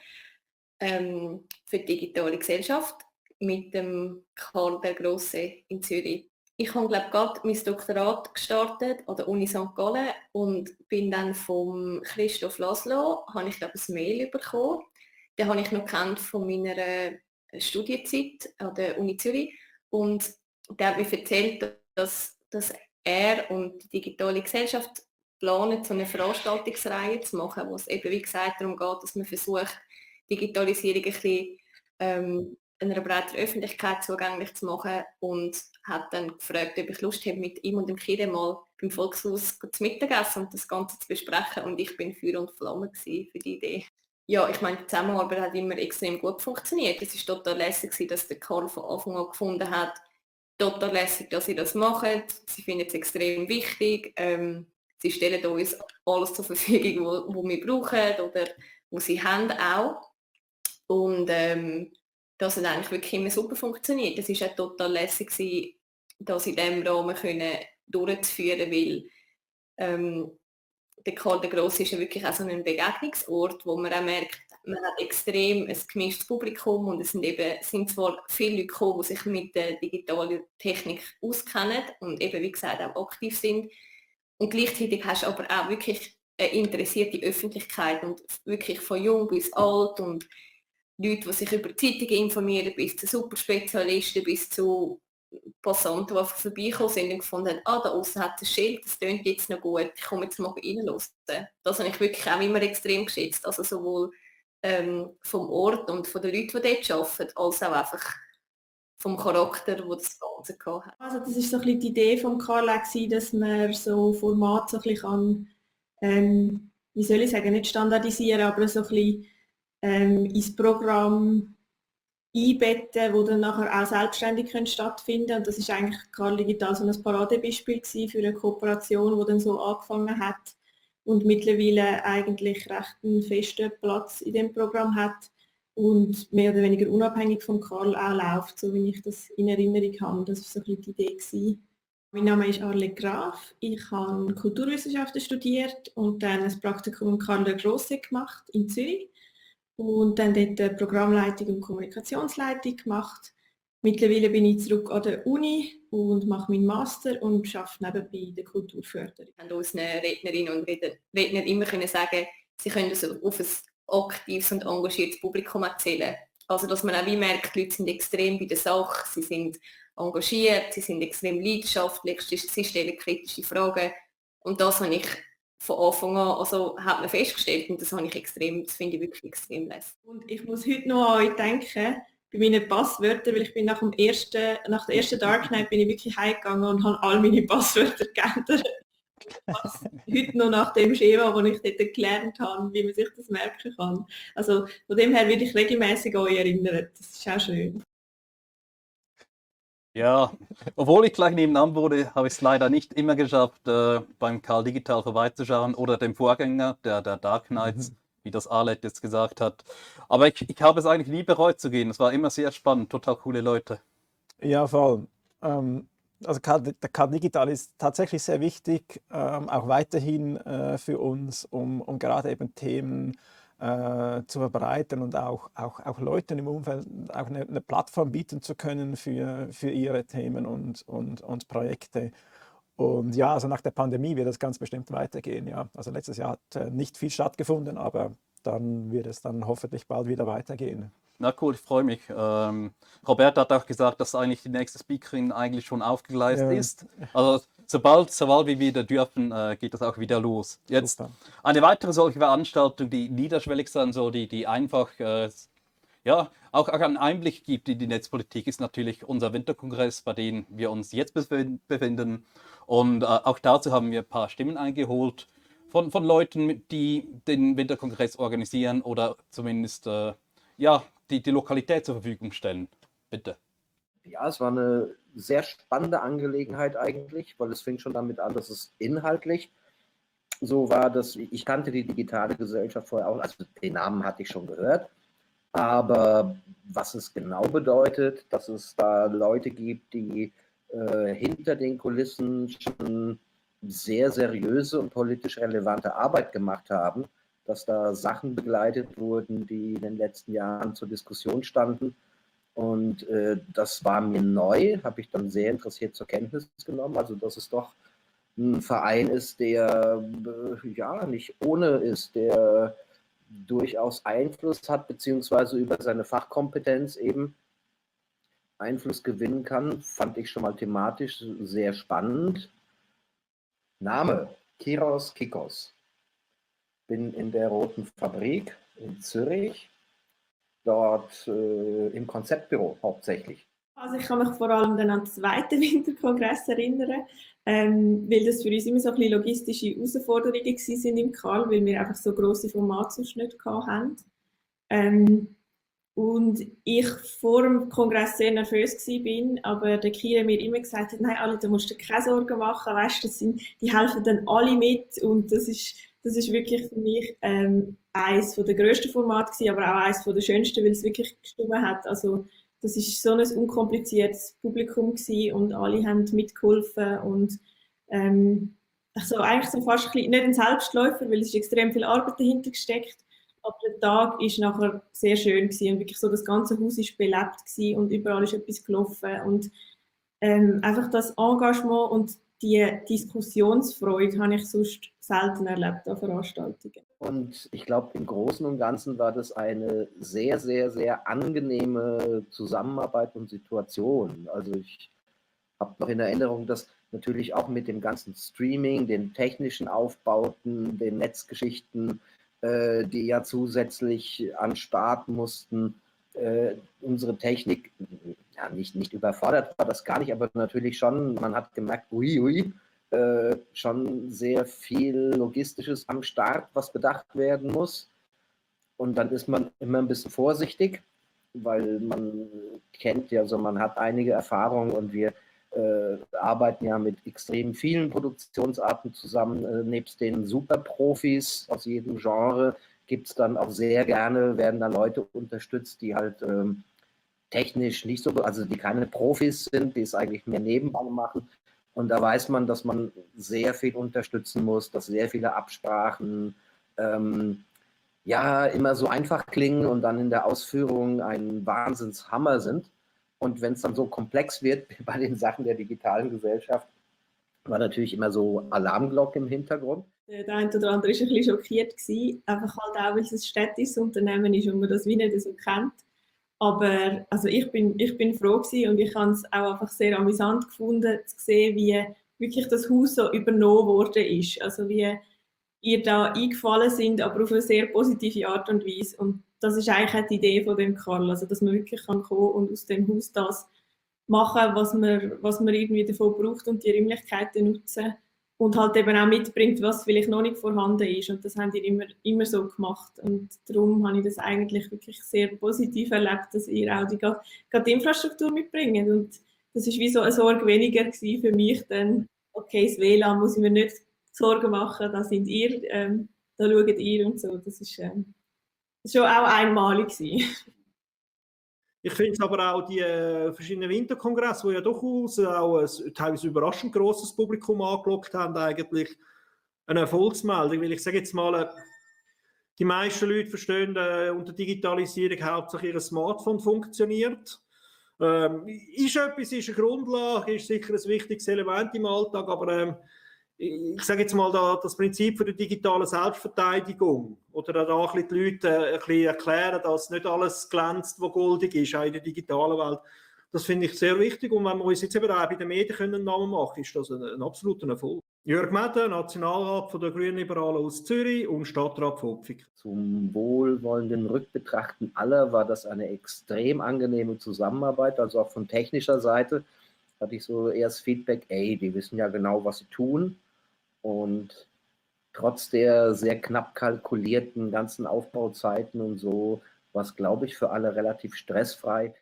ähm, für die digitale Gesellschaft mit dem Karl der Grosse in Zürich. Ich habe glaube gerade mein Doktorat gestartet an der Uni Sankt Gallen und bin dann vom Christoph Laszlo, habe ich glaube ein Mail bekommen. Den habe ich noch kennt von meiner Studienzeit an der Uni Zürich und der hat mir erzählt, dass, dass er und die digitale Gesellschaft planen, so eine Veranstaltungsreihe zu machen, wo es eben wie gesagt darum geht, dass man versucht, Digitalisierung ein bisschen ähm, einer breiteren Öffentlichkeit zugänglich zu machen und hat dann gefragt, ob ich Lust habe, mit ihm und dem Kire mal beim Volkshaus zu Mittagessen und das Ganze zu besprechen und ich bin Feuer und Flamme für die Idee. Ja, ich meine, die Zusammenarbeit hat immer extrem gut funktioniert. Es war total lässig, dass der Karl von Anfang an gefunden hat, total lässig, dass sie das machen. Sie finden es extrem wichtig. Ähm, sie stellen uns alles zur Verfügung, wo, wo wir brauchen oder wo sie haben auch. Und ähm, das hat eigentlich wirklich immer super funktioniert. Es war auch total lässig, das in diesem Rahmen können durchzuführen, weil ähm, der Karl der Grosse ist ja wirklich auch so ein Begegnungsort, wo man auch merkt, man hat extrem ein gemischtes Publikum und es sind eben sind zwar viele Leute gekommen, die sich mit der digitalen Technik auskennen und eben wie gesagt auch aktiv sind und gleichzeitig hast du aber auch wirklich eine interessierte Öffentlichkeit und wirklich von jung bis alt und Leute, die sich über Zeitungen informieren, bis zu Superspezialisten, bis zu Passanten, die vorbeigekommen sind und gefunden haben, ah, da außen hat es ein Schild, das tönt jetzt noch gut, ich komme jetzt mal reinhören. Das habe ich wirklich auch immer extrem geschätzt. Also sowohl ähm, vom Ort und von den Leuten, die dort arbeiten, als auch einfach vom Charakter, wo das Ganze gehabt hat. Also das ist so ein bisschen die Idee vom Karl, dass man so Format so ein bisschen kann, ähm, wie soll ich sagen, nicht standardisieren, aber so ein bisschen ähm, ins Programm einbetten, wo dann nachher auch selbstständig können stattfinden. Und das ist eigentlich Karl Digital so ein Paradebeispiel für eine Kooperation, die dann so angefangen hat und mittlerweile eigentlich recht einen festen Platz in dem Programm hat und mehr oder weniger unabhängig von Karl auch läuft, so wie ich das in Erinnerung habe. Das war so ein bisschen die Idee gewesen. Mein Name ist Arlette Graf, ich habe Kulturwissenschaften studiert und dann ein Praktikum in Karl der Grosse gemacht in Zürich und dann dort eine Programmleitung und Kommunikationsleitung gemacht. Mittlerweile bin ich zurück an der Uni und mache meinen Master und arbeite nebenbei in der Kulturförderung. Wir haben unseren Rednerinnen und Redner immer können sagen, sie können so auf ein aktives und engagiertes Publikum erzählen. Also dass man auch wie merkt, die Leute sind extrem bei der Sache, sie sind engagiert, sie sind extrem leidenschaftlich, sie stellen kritische Fragen und das habe ich von Anfang an, also hat man festgestellt und das habe ich extrem, das finde ich wirklich extrem lässig. Und ich muss heute noch an euch denken, bei meinen Passwörtern, weil ich bin nach, dem ersten, nach der ersten Dark Night bin ich wirklich heimgegangen und habe all meine Passwörter geändert. Heute noch nach dem Schema, das ich dort gelernt habe, wie man sich das merken kann. Also von dem her werde ich regelmäßig an euch erinnern. Das ist auch schön. Ja, obwohl ich gleich nebenan wurde, habe ich es leider nicht immer geschafft, äh, beim Karl Digital vorbeizuschauen oder dem Vorgänger, der, der Dark Knights, wie das Arlette jetzt gesagt hat. Aber ich, ich habe es eigentlich nie bereut zu gehen. Es war immer sehr spannend, total coole Leute. Ja, voll. Ähm, also Karl, der Karl Digital ist tatsächlich sehr wichtig, ähm, auch weiterhin äh, für uns, um, um gerade eben Themen äh, zu verbreiten und auch, auch, auch Leuten im Umfeld auch eine, eine Plattform bieten zu können für, für ihre Themen und, und, und Projekte. Und ja, also nach der Pandemie wird es ganz bestimmt weitergehen. Ja. Also letztes Jahr hat äh, nicht viel stattgefunden, aber dann wird es dann hoffentlich bald wieder weitergehen. Na cool, ich freue mich. Ähm, Robert hat auch gesagt, dass eigentlich die nächste Speakerin eigentlich schon aufgegleist Ja. ist. Also sobald, sobald wir wieder dürfen, äh, geht das auch wieder los. Jetzt Super. eine weitere solche Veranstaltung, die niederschwellig sein soll, die, die einfach äh, ja, auch, auch einen Einblick gibt in die Netzpolitik, ist natürlich unser Winterkongress, bei dem wir uns jetzt befinden. Und äh, auch dazu haben wir ein paar Stimmen eingeholt von, von Leuten, die den Winterkongress organisieren oder zumindest äh, ja, die, die Lokalität zur Verfügung stellen. Bitte. Ja, es war eine sehr spannende Angelegenheit eigentlich, weil es fing schon damit an, dass es inhaltlich so war, dass ich kannte die digitale Gesellschaft vorher auch, also den Namen hatte ich schon gehört, aber was es genau bedeutet, dass es da Leute gibt, die äh, hinter den Kulissen schon sehr seriöse und politisch relevante Arbeit gemacht haben, dass da Sachen begleitet wurden, die in den letzten Jahren zur Diskussion standen. Und äh, das war mir neu, habe ich dann sehr interessiert zur Kenntnis genommen. Also dass es doch ein Verein ist, der äh, ja nicht ohne ist, der durchaus Einfluss hat, beziehungsweise über seine Fachkompetenz eben Einfluss gewinnen kann, fand ich schon mal thematisch sehr spannend. Name, Kiros Kikos. Bin in der Roten Fabrik in Zürich, dort äh, im Konzeptbüro hauptsächlich. Also ich kann mich vor allem dann an den zweiten Winterkongress erinnern, ähm, weil das für uns immer so ein bisschen logistische Herausforderungen waren im Karl, weil wir einfach so grosse Formatzuschnitte hatten. Ähm, und ich vor dem Kongress sehr nervös war, aber der Kira mir immer gesagt hat, nein, alle, da musst du keine Sorgen machen, weißt, das sind, die helfen dann alle mit und das ist, das ist wirklich für mich ähm, eines der grössten Formate gewesen, aber auch eines der schönsten, weil es wirklich gestimmt hat. Also das ist so ein unkompliziertes Publikum gewesen und alle haben mitgeholfen und ähm, also eigentlich so fast ein bisschen, nicht ein Selbstläufer, weil es ist extrem viel Arbeit dahinter gesteckt. Aber der Tag war nachher sehr schön gewesen und wirklich so, das ganze Haus war belebt gewesen und überall ist etwas gelaufen und ähm, einfach das Engagement und die Diskussionsfreude habe ich sonst selten erlebt an Veranstaltungen. Und ich glaube, im Großen und Ganzen war das eine sehr, sehr, sehr angenehme Zusammenarbeit und Situation. Also ich habe noch in Erinnerung, dass natürlich auch mit dem ganzen Streaming, den technischen Aufbauten, den Netzgeschichten, äh, die ja zusätzlich an Start mussten, äh, unsere Technik, ja, nicht, nicht überfordert war das gar nicht, aber natürlich schon, man hat gemerkt, ui, ui, äh, schon sehr viel Logistisches am Start, was bedacht werden muss. Und dann ist man immer ein bisschen vorsichtig, weil man kennt ja, also man hat einige Erfahrungen und wir äh, arbeiten ja mit extrem vielen Produktionsarten zusammen. Äh, nebst den Superprofis aus jedem Genre gibt es dann auch sehr gerne, werden da Leute unterstützt, die halt ähm, technisch nicht so, also die keine Profis sind, die es eigentlich mehr nebenbei machen. Und da weiß man, dass man sehr viel unterstützen muss, dass sehr viele Absprachen ähm, ja immer so einfach klingen und dann in der Ausführung ein Wahnsinnshammer sind. Und wenn es dann so komplex wird, wie bei den Sachen der digitalen Gesellschaft, war natürlich immer so Alarmglocke im Hintergrund. Der eine oder andere war ein bisschen schockiert gewesen, einfach halt auch, weil es ein städtisches Unternehmen ist und man das wie nicht so kennt. Aber also ich bin, ich bin froh gewesen und ich habe es auch einfach sehr amüsant gefunden, zu sehen, wie wirklich das Haus so übernommen worden ist. Also wie ihr da eingefallen sind, aber auf eine sehr positive Art und Weise. Und das ist eigentlich auch die Idee von dem Karl, also dass man wirklich kann kommen und aus dem Haus das machen, was man, was man irgendwie davon braucht und die Räumlichkeiten nutzen und halt eben auch mitbringt, was vielleicht noch nicht vorhanden ist. Und das haben die immer, immer so gemacht. Und darum habe ich das eigentlich wirklich sehr positiv erlebt, dass ihr auch die, gerade die Infrastruktur mitbringt. Und das ist wie so eine Sorge weniger gewesen für mich, dann, okay, das W L A N muss ich mir nicht Sorgen machen, da sind ihr, ähm, da schaut ihr und so. Das ist ähm, schon auch einmalig gewesen. Ich finde es aber auch die äh, verschiedenen Winterkongresse, die ja durchaus auch ein teilweise überraschend grosses Publikum angelockt haben, eigentlich eine Erfolgsmeldung. Weil ich sage jetzt mal, äh, die meisten Leute verstehen äh, unter Digitalisierung hauptsächlich ihr Smartphone funktioniert. Ähm, ist etwas, ist eine Grundlage, ist sicher ein wichtiges Element im Alltag, aber ähm, ich sage jetzt mal, da, das Prinzip von der digitalen Selbstverteidigung oder da ein bisschen die Leute ein bisschen erklären, dass nicht alles glänzt, was goldig ist, auch in der digitalen Welt. Das finde ich sehr wichtig und wenn wir uns jetzt eben auch bei den Medien einen Namen machen, ist das ein, ein absoluter Erfolg. Jörg Meder, Nationalrat von der Grünliberalen aus Zürich und Stadtrat von Opfig. Zum wohlwollenden Rückbetrachten aller war das eine extrem angenehme Zusammenarbeit, also auch von technischer Seite hatte ich so erst Feedback, ey, die wissen ja genau, was sie tun. Und trotz der sehr knapp kalkulierten ganzen Aufbauzeiten und so, war es, glaube ich, für alle relativ stressfrei.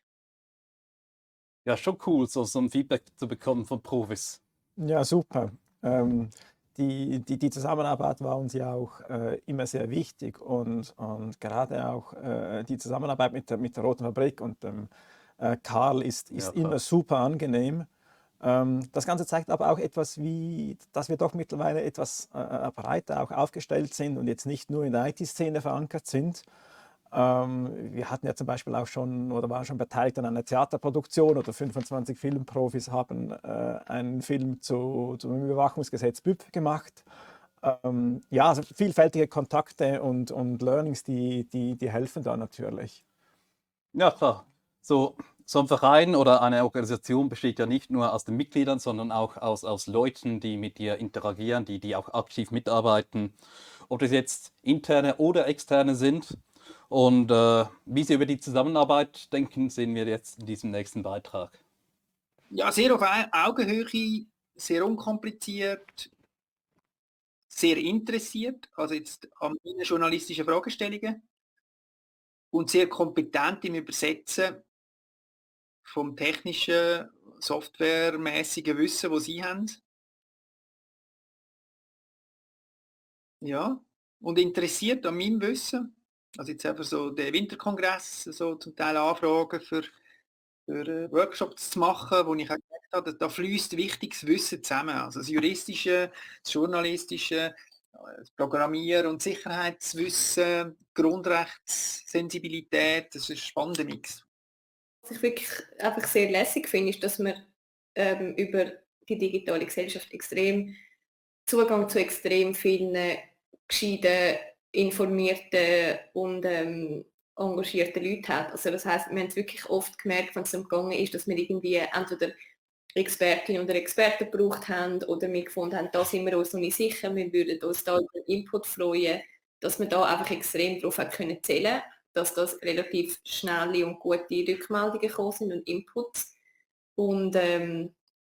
Ja, schon cool, so, so ein Feedback zu bekommen von Profis. Ja, super. Ähm, die, die, die Zusammenarbeit war uns ja auch äh, immer sehr wichtig und, und gerade auch äh, die Zusammenarbeit mit der, mit der Roten Fabrik und dem äh, Karl ist, ist Ja, immer super angenehm. Ähm, das Ganze zeigt aber auch etwas, wie, dass wir doch mittlerweile etwas äh, breiter auch aufgestellt sind und jetzt nicht nur in der I T-Szene verankert sind. Ähm, wir hatten ja zum Beispiel auch schon oder waren schon beteiligt an einer Theaterproduktion oder fünfundzwanzig Filmprofis haben äh, einen Film zu, zum Überwachungsgesetz B Ü P gemacht. Ähm, ja, also vielfältige Kontakte und, und Learnings, die, die, die helfen da natürlich. Ja, klar. So, so ein Verein oder eine Organisation besteht ja nicht nur aus den Mitgliedern, sondern auch aus, aus Leuten, die mit dir interagieren, die, die auch aktiv mitarbeiten. Ob das jetzt interne oder externe sind. Und äh, wie Sie über die Zusammenarbeit denken, sehen wir jetzt in diesem nächsten Beitrag. Ja, sehr auf Augenhöhe, sehr unkompliziert, sehr interessiert, also jetzt an meinen journalistischen Fragestellungen und sehr kompetent im Übersetzen vom technischen, softwaremäßigen Wissen, das Sie haben. Ja, und interessiert an meinem Wissen. Also jetzt einfach so der Winterkongress, so zum Teil Anfragen für, für Workshops zu machen, wo ich auch gemerkt habe, da fließt wichtiges Wissen zusammen. Also das juristische, das journalistische, das Programmier- und Sicherheitswissen, Grundrechtssensibilität, das ist ein spannender Mix. Was ich wirklich einfach sehr lässig finde, ist, dass man ähm, über die digitale Gesellschaft extrem Zugang zu extrem vielen gescheiten, informierten und ähm, engagierten Leuten hat. Also das heisst, wir haben es wirklich oft gemerkt, wenn es darum gegangen ist, dass wir irgendwie entweder Expertinnen oder Experten gebraucht haben oder wir gefunden haben, da sind wir uns noch nicht sicher, wir würden uns da über Input freuen. dass man da einfach extrem darauf hat können zählen, dass das relativ schnelle und gute Rückmeldungen gekommen sind und Inputs. Und ähm,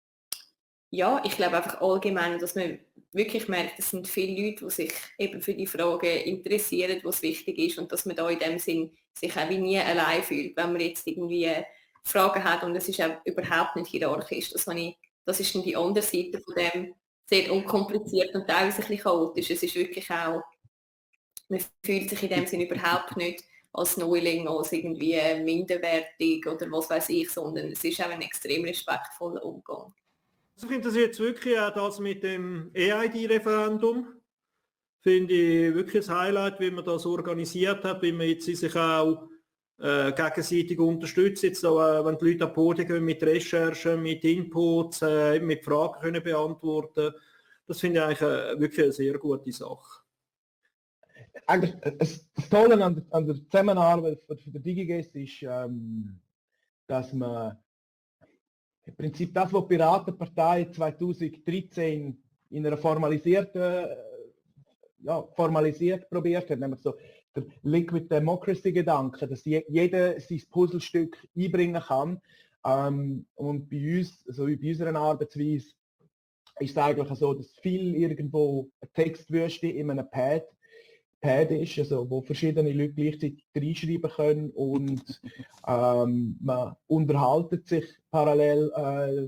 ja, ich glaube einfach allgemein, dass man wirklich merkt, es sind viele Leute, die sich eben für die Fragen interessieren, was wichtig ist und dass man da in dem Sinn sich auch wie nie allein fühlt, wenn man jetzt irgendwie Fragen hat und es ist auch überhaupt nicht hierarchisch. Das, habe ich, das ist dann die andere Seite von dem, sehr unkompliziert und teilweise ein bisschen chaotisch. Es ist wirklich auch, man fühlt sich in dem Sinn überhaupt nicht als Neuling, als irgendwie minderwertig oder was weiß ich, sondern es ist auch ein extrem respektvoller Umgang. Ich finde das jetzt wirklich auch das mit dem E I D-Referendum, finde ich wirklich ein Highlight, wie man das organisiert hat, wie man jetzt sich auch äh, gegenseitig unterstützt, jetzt auch, äh, wenn die Leute an Podium gehen mit Recherchen, mit Inputs, äh, mit Fragen können beantworten. Das finde ich eigentlich äh, wirklich eine sehr gute Sache. Eigentlich, äh, das Tolle an der, an der Zusammenarbeit von, von der DigiGuest ist, ähm, dass man im Prinzip das, was die Piratenpartei zweitausenddreizehn in einer formalisierten, ja, formalisiert probiert hat, nämlich so der Liquid Democracy Gedanke, dass je, jeder sein Puzzlestück einbringen kann. Ähm, und bei uns, also bei unserer Arbeitsweise, ist es eigentlich so, dass viel irgendwo eine Textwüste in einem Pad, Pad ist, also wo verschiedene Leute gleichzeitig reinschreiben können und ähm, man unterhaltet sich parallel äh,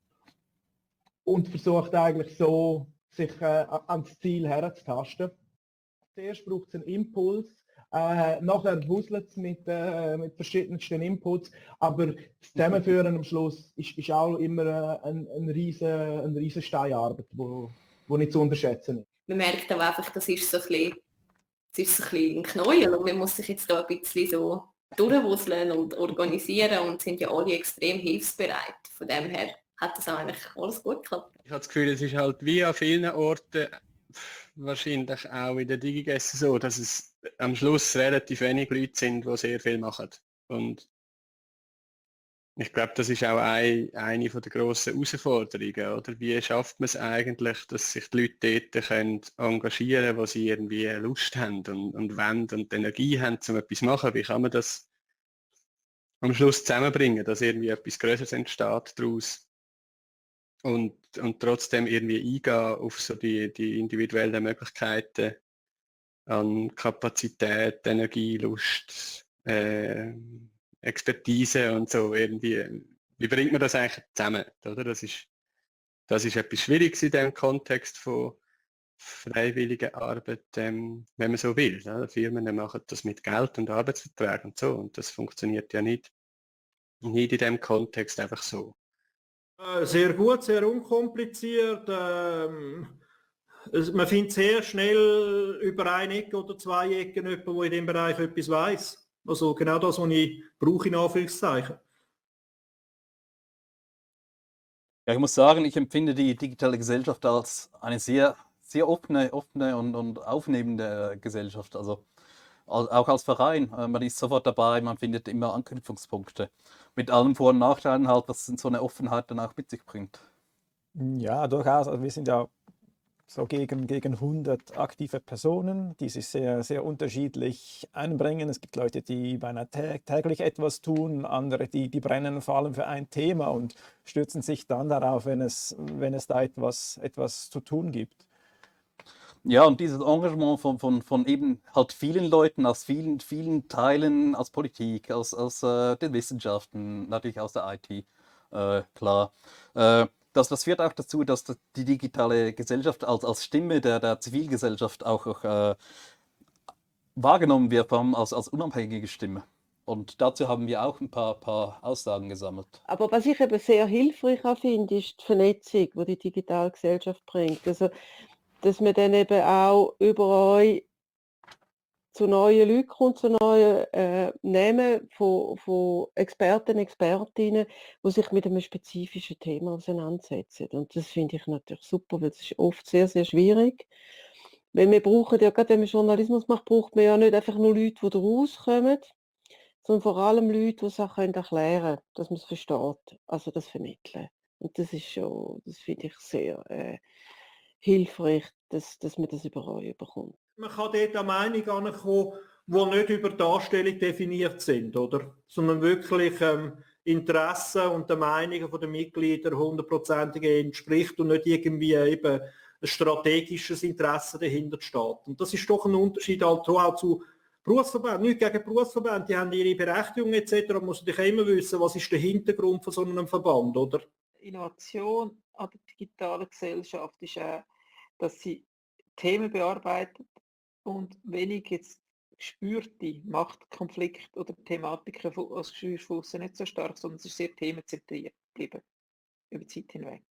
und versucht eigentlich so, sich äh, ans Ziel herzutasten. Zuerst braucht es einen Impuls, äh, nachher wuselt es mit, äh, mit verschiedensten Inputs, aber das Zusammenführen am Schluss ist, ist auch immer äh, ein, ein riesen, eine riesen Steinarbeit, wo, wo nicht zu unterschätzen ist. Man merkt auch einfach, das ist so ein bisschen, das ist so ein bisschen ein Knäuel und man muss sich jetzt da ein bisschen so durchwuseln und organisieren und sind ja alle extrem hilfsbereit. Von dem her hat das eigentlich alles gut geklappt. Ich habe das Gefühl, es ist halt wie an vielen Orten, wahrscheinlich auch in der DigiGuest so, dass es am Schluss relativ wenig Leute sind, die sehr viel machen. Und ich glaube, das ist auch ein, eine von der grossen Herausforderungen, oder? Wie schafft man es eigentlich, dass sich die Leute dort können engagieren können, wo sie irgendwie Lust haben und, und wollen und Energie haben, um etwas zu machen? Wie kann man das am Schluss zusammenbringen, dass irgendwie etwas Größeres entsteht daraus? Und, und trotzdem irgendwie eingehen auf so die, die individuellen Möglichkeiten an Kapazität, Energie, Lust, äh, Expertise und so irgendwie. Wie bringt man das eigentlich zusammen? Oder? Das ist, das ist etwas Schwieriges in dem Kontext von freiwilliger Arbeit, ähm, wenn man so will. Oder? Firmen machen das mit Geld und Arbeitsverträgen und so und das funktioniert ja nicht, nicht in dem Kontext einfach so. Sehr gut, sehr unkompliziert. Ähm, es, man findet sehr schnell über eine Ecke oder zwei Ecken jemanden, der in dem Bereich etwas weiß. Also genau das, was ich brauche, in Anführungszeichen. Ja, ich muss sagen, ich empfinde die digitale Gesellschaft als eine sehr, sehr offene, offene und, und aufnehmende Gesellschaft. Also auch als Verein, man ist sofort dabei, man findet immer Anknüpfungspunkte. Mit allen Vor- und Nachteilen halt, was so eine Offenheit dann auch mit sich bringt. Ja, durchaus. Also wir sind ja so gegen, gegen hundert aktive Personen, die sich sehr, sehr unterschiedlich einbringen. Es gibt Leute, die beinahe täglich etwas tun, andere, die, die brennen vor allem für ein Thema und stürzen sich dann darauf, wenn es, wenn es da etwas, etwas zu tun gibt. Ja, und dieses Engagement von, von, von eben halt vielen Leuten aus vielen, vielen Teilen, aus Politik, aus, aus äh, den Wissenschaften, natürlich aus der I T, äh, klar. Äh, das, das führt auch dazu, dass die digitale Gesellschaft als, als Stimme der, der Zivilgesellschaft auch, auch äh, wahrgenommen wird, als, als unabhängige Stimme. Und dazu haben wir auch ein paar, paar Aussagen gesammelt. Aber was ich eben sehr hilfreich finde, ist die Vernetzung, die die digitale Gesellschaft bringt. Also, dass man dann eben auch überall zu neuen Leuten kommt, zu neuen äh, Namen von, von Experten, Expertinnen, die sich mit einem spezifischen Thema auseinandersetzen. Und das finde ich natürlich super, weil es ist oft sehr, sehr schwierig. Weil wir brauchen ja, gerade wenn man Journalismus macht, braucht man ja nicht einfach nur Leute, die da rauskommen, sondern vor allem Leute, die Sachen erklären können, dass man es versteht, also das Vermitteln. Und das ist schon, das finde ich sehr äh, hilfreich, dass, dass man das überall bekommt. Man kann dort eine Meinung ankommen, die nicht über Darstellung definiert sind, oder? Sondern wirklich ähm, Interessen und den Meinungen der Mitglieder hundertprozentig entspricht und nicht irgendwie eben ein strategisches Interesse dahinter steht. Und das ist doch ein Unterschied halt auch zu Berufsverbänden. Nicht gegen Berufsverbände, die haben ihre Berechtigung et cetera. Man muss natürlich immer wissen, was ist der Hintergrund von so einem Verband, oder? Innovation an der digitalen Gesellschaft ist auch, dass sie Themen bearbeitet und wenig jetzt gespürte Machtkonflikte oder Thematiken von- aus Geschwür von aussen nicht so stark, sondern es ist sehr themenzentriert geblieben über die Zeit hinweg.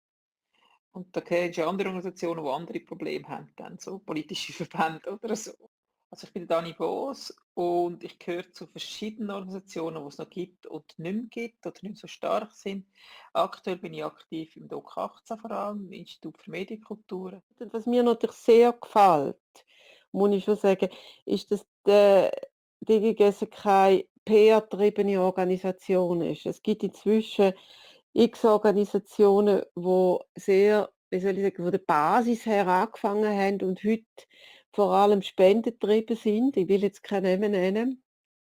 Und da kennst du andere Organisationen, die andere Probleme haben, dann so politische Verbände oder so. Also ich bin Dani Boos und ich gehöre zu verschiedenen Organisationen, die es noch gibt und nicht mehr gibt oder nicht mehr so stark sind. Aktuell bin ich aktiv im D O C achtzehn vor allem, im Institut für Medienkulturen. Was mir natürlich sehr gefällt, muss ich schon sagen, ist, dass der DigiGes keine P R-getriebene Organisation ist. Es gibt inzwischen x Organisationen, die sehr, wie soll ich sagen, von der Basis her angefangen haben und heute vor allem spendengetrieben sind. Ich will jetzt keine Namen nennen.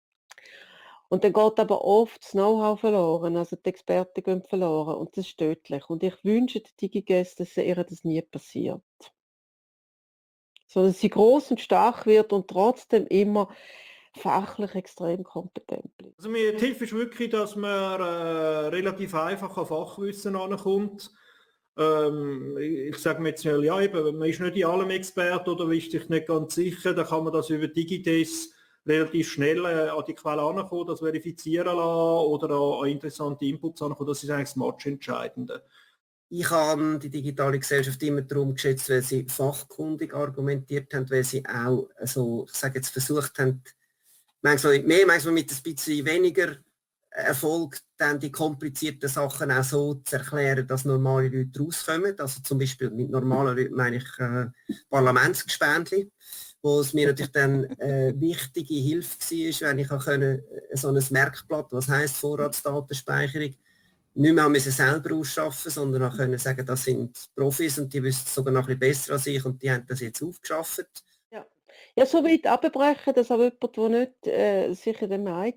Und dann geht aber oft das Know-how verloren, also die Experten gehen verloren und das ist tödlich. Und ich wünsche den DigiGes, dass ihr das nie passiert. Sondern dass sie groß und stark wird und trotzdem immer fachlich extrem kompetent bleibt. Also mir die Hilfe ist wirklich, dass man äh, relativ einfach an Fachwissen ankommt. Ähm, ich ich sage mir jetzt schnell, ja, eben, man ist nicht in allem Experte oder ist sich nicht ganz sicher, dann kann man das über DigiDes relativ schnell äh, an die Quelle ankommen, das verifizieren lassen oder an, an interessante Inputs ankommen. Das ist eigentlich das Match-Entscheidende. Ich habe die digitale Gesellschaft immer darum geschätzt, weil sie fachkundig argumentiert haben, weil sie auch, also, ich sage jetzt, versucht haben, manchmal mehr, manchmal mit ein bisschen weniger Erfolg, dann die komplizierten Sachen auch so zu erklären, dass normale Leute rauskommen. Also zum Beispiel mit normalen Leuten meine ich äh, Parlamentsgespendli, wo es mir natürlich dann äh, wichtige Hilfe war, wenn ich auch können, so ein Merkblatt, was heisst Vorratsdatenspeicherung, nicht mehr müssen selber ausschaffen, sondern auch können sagen, das sind Profis und die wissen es sogar noch ein bisschen besser als ich und die haben das jetzt aufgeschafft. Ja, ja so weit abbrechen, dass auch jemand, der nicht äh, sich in dem I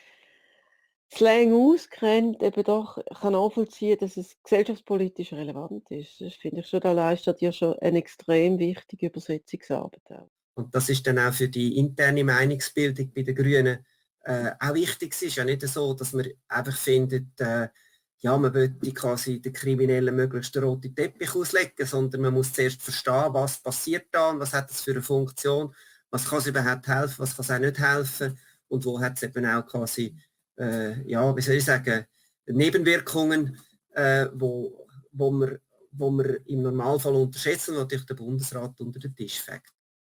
T-Slang auskennt, eben doch kann nachvollziehen, dass es gesellschaftspolitisch relevant ist. Das finde ich schon, da leistet ihr schon eine extrem wichtige Übersetzungsarbeit auch. Und das ist dann auch für die interne Meinungsbildung bei den Grünen äh, auch wichtig. Es ist ja nicht so, dass man einfach findet, äh, ja, man möchte quasi den Kriminellen möglichst den roten Teppich auslegen, sondern man muss zuerst verstehen, was passiert da und was hat das für eine Funktion, was kann es überhaupt helfen, was kann es auch nicht helfen und wo hat es eben auch quasi, äh, ja, wie soll ich sagen, Nebenwirkungen, äh, wo, wo, man, wo man im Normalfall unterschätzen und natürlich der Bundesrat unter den Tisch fegt.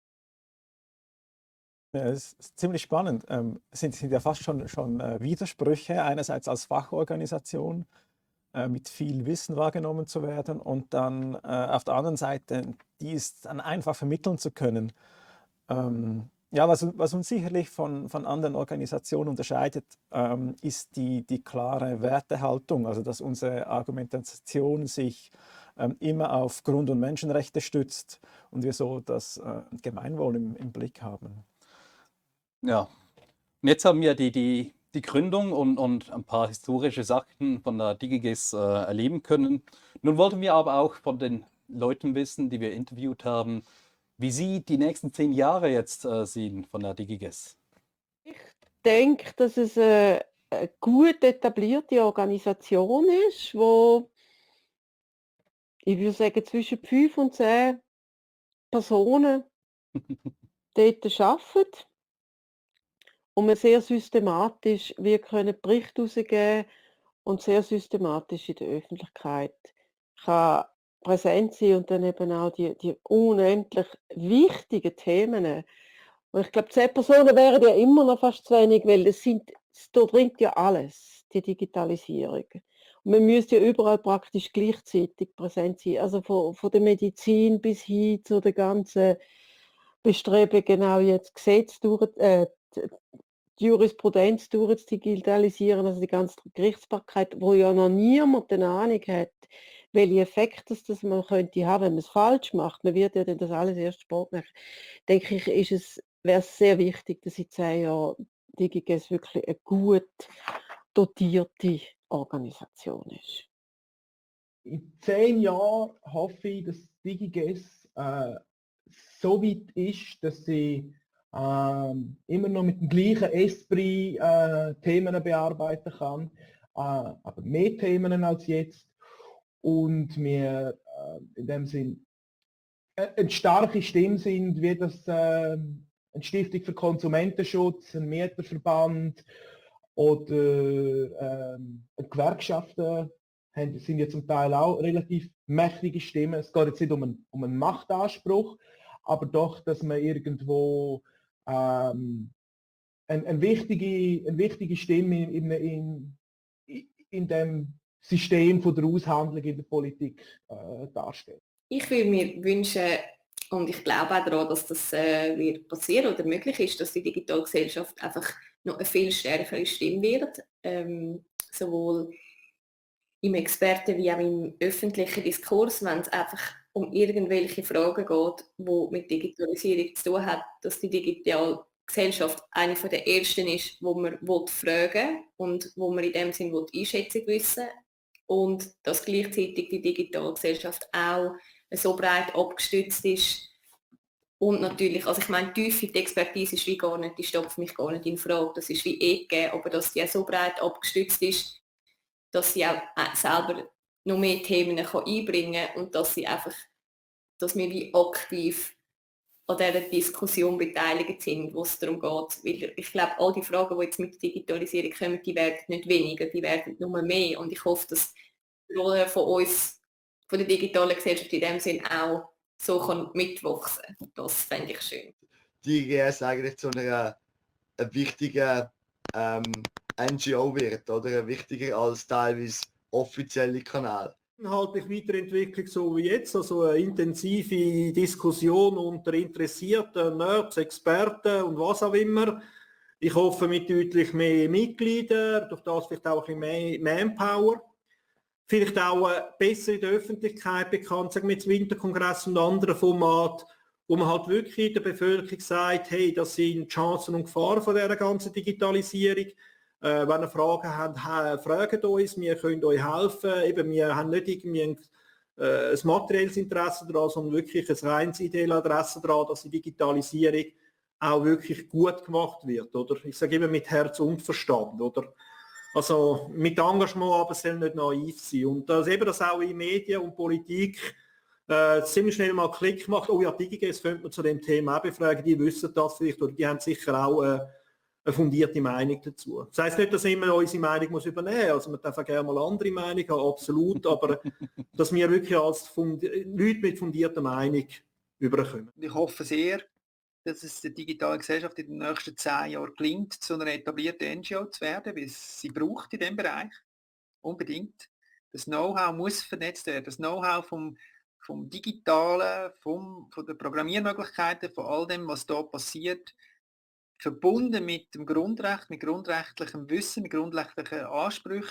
Ja, es ist ziemlich spannend. Ähm, es sind, sind ja fast schon, schon äh, Widersprüche, einerseits als Fachorganisation äh, mit viel Wissen wahrgenommen zu werden und dann äh, auf der anderen Seite dies dann einfach vermitteln zu können. Ähm, ja, was, was uns sicherlich von, von anderen Organisationen unterscheidet, ähm, ist die, die klare Wertehaltung, also dass unsere Argumentation sich ähm, immer auf Grund- und Menschenrechte stützt und wir so das äh, Gemeinwohl im, im Blick haben. Ja, und jetzt haben wir die, die, die Gründung und, und ein paar historische Sachen von der DigiGes äh, erleben können. Nun wollten wir aber auch von den Leuten wissen, die wir interviewt haben, wie sie die nächsten zehn Jahre jetzt äh, sehen von der DigiGes. Ich denke, dass es eine, eine gut etablierte Organisation ist, wo ich würde sagen zwischen fünf und zehn Personen dort arbeiten und wir sehr systematisch wir können Berichte herausgeben und sehr systematisch in der Öffentlichkeit kann präsent sein und dann eben auch die, die unendlich wichtigen Themen. Und ich glaube, zehn Personen wären ja immer noch fast zu wenig, weil es sind, da drin ja alles, die Digitalisierung. Und man müsste ja überall praktisch gleichzeitig präsent sein, also von, von der Medizin bis hin zu der ganzen Bestrebung, genau jetzt Gesetz durch, äh, die Jurisprudenz durch zu digitalisieren, also die ganze Gerichtsbarkeit, wo ja noch niemand eine Ahnung hat, welche Effekte das, das man könnte haben, wenn man es falsch macht. Man wird ja dann das alles erst spät merken. Denke ich, ist es, wäre es sehr wichtig, dass in zehn Jahren DigiGes wirklich eine gut dotierte Organisation ist. In zehn Jahren hoffe ich, dass DigiGes äh, so weit ist, dass sie ähm, immer noch mit dem gleichen Esprit äh, Themen bearbeiten kann, äh, aber mehr Themen als jetzt. Und wir äh, in dem Sinn äh, eine starke Stimme sind, wie das äh, eine Stiftung für Konsumentenschutz, ein Mieterverband oder ähm, Gewerkschaften haben, sind ja zum Teil auch relativ mächtige Stimmen. Es geht jetzt nicht um einen, um einen Machtanspruch, aber doch, dass man irgendwo ähm, eine, eine, wichtige, eine wichtige Stimme in, in, in, in dem System von der Aushandlung in der Politik äh, darstellt. Ich würde mir wünschen, und ich glaube auch daran, dass das äh, wird passieren oder möglich ist, dass die Digitalgesellschaft einfach noch eine viel stärkere Stimme wird, ähm, sowohl im Experten- wie auch im öffentlichen Diskurs, wenn es einfach um irgendwelche Fragen geht, die mit Digitalisierung zu tun hat, dass die Digitalgesellschaft eine von der ersten ist, wo man fragen will und wo man in dem Sinn Einschätzung wissen will, und dass gleichzeitig die Digitalgesellschaft auch so breit abgestützt ist. Und natürlich, also ich meine, die Tiefe, die Expertise ist wie gar nicht, die steht für mich gar nicht in Frage, das ist wie eh gegeben, aber dass die auch so breit abgestützt ist, dass sie auch selber noch mehr Themen kann einbringen kann und dass sie einfach, dass wir wie aktiv an dieser Diskussion beteiligt sind, wo es darum geht. Weil ich glaube, all die Fragen, die jetzt mit der Digitalisierung kommen, die werden nicht weniger, die werden nur mehr. Und ich hoffe, dass die Rolle von uns, von der digitalen Gesellschaft in dem Sinn auch so kann mitwachsen. Das fände ich schön. Die I G S eigentlich zu einer, einer wichtigen ähm, N G O wird, oder? Wichtiger als teilweise offizielle Kanäle. Inhaltlich Weiterentwicklung so wie jetzt, also eine intensive Diskussion unter interessierten Nerds, Experten und was auch immer. Ich hoffe mit deutlich mehr Mitgliedern, durch das vielleicht auch ein bisschen mehr Manpower. Vielleicht auch besser in der Öffentlichkeit bekannt, sagen wir jetzt Winterkongress und andere Formate, wo man halt wirklich der Bevölkerung sagt, hey, das sind Chancen und Gefahren von dieser ganzen Digitalisierung. Äh, wenn ihr Fragen habt, fragt uns, wir können euch helfen. Eben, wir haben nicht irgendwie ein, äh, ein materielles Interesse daran, sondern wirklich ein reines ideelles Interesse daran, dass die Digitalisierung auch wirklich gut gemacht wird. Oder? Ich sage immer mit Herz und Verstand. Oder? Also mit Engagement, aber es soll nicht naiv sein. Und dass eben das auch in Medien und Politik äh, ziemlich schnell mal Klick macht, oh ja, DigiGes könnte man zu dem Thema auch befragen, die wissen das vielleicht oder die haben sicher auch äh, eine fundierte Meinung dazu. Das heisst nicht, dass immer unsere Meinung muss übernehmen, also man darf auch gerne mal andere Meinung haben, absolut, aber dass wir wirklich als Leute mit fundierter Meinung überkommen. Ich hoffe sehr, dass es der digitalen Gesellschaft in den nächsten zehn Jahren gelingt, zu einer etablierten N G O zu werden, weil es sie braucht in diesem Bereich. Unbedingt. Das Know-how muss vernetzt werden. Das Know-how vom, vom Digitalen, vom, von den Programmiermöglichkeiten, von all dem, was da passiert, verbunden mit dem Grundrecht, mit grundrechtlichem Wissen, mit grundrechtlichen Ansprüchen,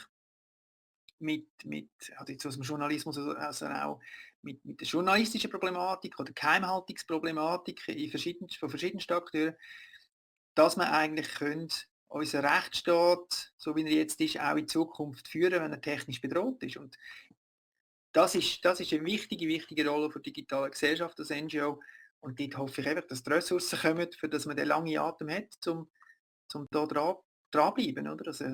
mit, mit also jetzt aus dem Journalismus, also auch mit, mit der journalistischen Problematik oder Geheimhaltungsproblematik in verschieden, von verschiedensten Akteuren, dass man eigentlich können, unseren Rechtsstaat, so wie er jetzt ist, auch in Zukunft führen, wenn er technisch bedroht ist. Und das ist, das ist eine wichtige, wichtige Rolle für die digitale Gesellschaft, das N G O. Und dort hoffe ich einfach, dass die Ressourcen kommen, für dass man den langen Atem hat, um, um da dran, dranbleiben. Oder? Also,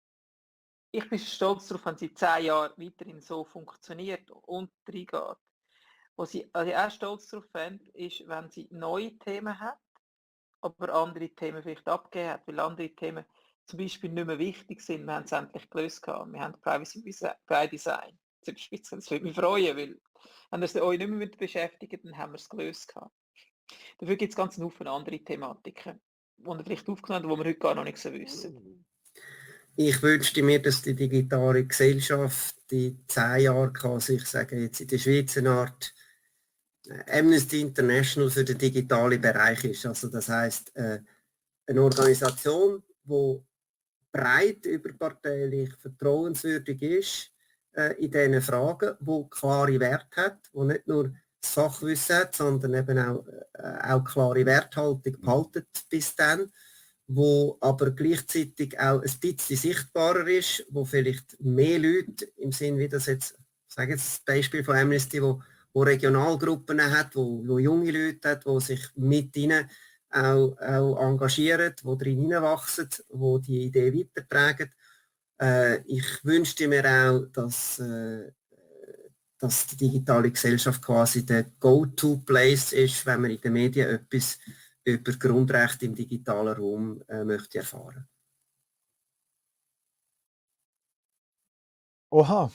ich bin stolz darauf, wenn sie zehn Jahre weiterhin so funktioniert und reingeht. Was ich also auch stolz darauf finde, ist, wenn sie neue Themen hat, aber andere Themen vielleicht abgegeben hat, weil andere Themen zum Beispiel nicht mehr wichtig sind. Wir haben es endlich gelöst gehabt. Wir haben Privacy by Design. Das würde mich freuen, weil wenn ihr euch nicht mehr beschäftigt, dann haben wir es gelöst gehabt. Dafür gibt es ganz einen Haufen andere Thematiken, die wir vielleicht aufgenommen haben, die wir heute gar noch nicht so wissen. Ich wünschte mir, dass die digitale Gesellschaft in zehn Jahren kann sich sagen, jetzt in der Schweiz eine Art Amnesty International für den digitalen Bereich ist. Also das heisst, äh, eine Organisation, die breit überparteilich vertrauenswürdig ist, äh, in diesen Fragen, wo klare Werte hat, wo nicht nur das Fachwissen hat, sondern eben auch, äh, auch klare Werthaltung behalten bis dann, wo aber gleichzeitig auch ein bisschen sichtbarer ist, wo vielleicht mehr Leute im Sinn, wie das jetzt, ich sage jetzt das Beispiel von Amnesty, wo, wo Regionalgruppen hat, wo, wo junge Leute hat, wo sich mit ihnen auch, auch engagieren, wo drin hineinwachsen, wo die Idee weitertragen. Äh, ich wünschte mir auch, dass, äh, dass die digitale Gesellschaft quasi der Go-to-Place ist, wenn man in den Medien etwas über Grundrechte im digitalen Raum äh, möchte erfahren. Oha,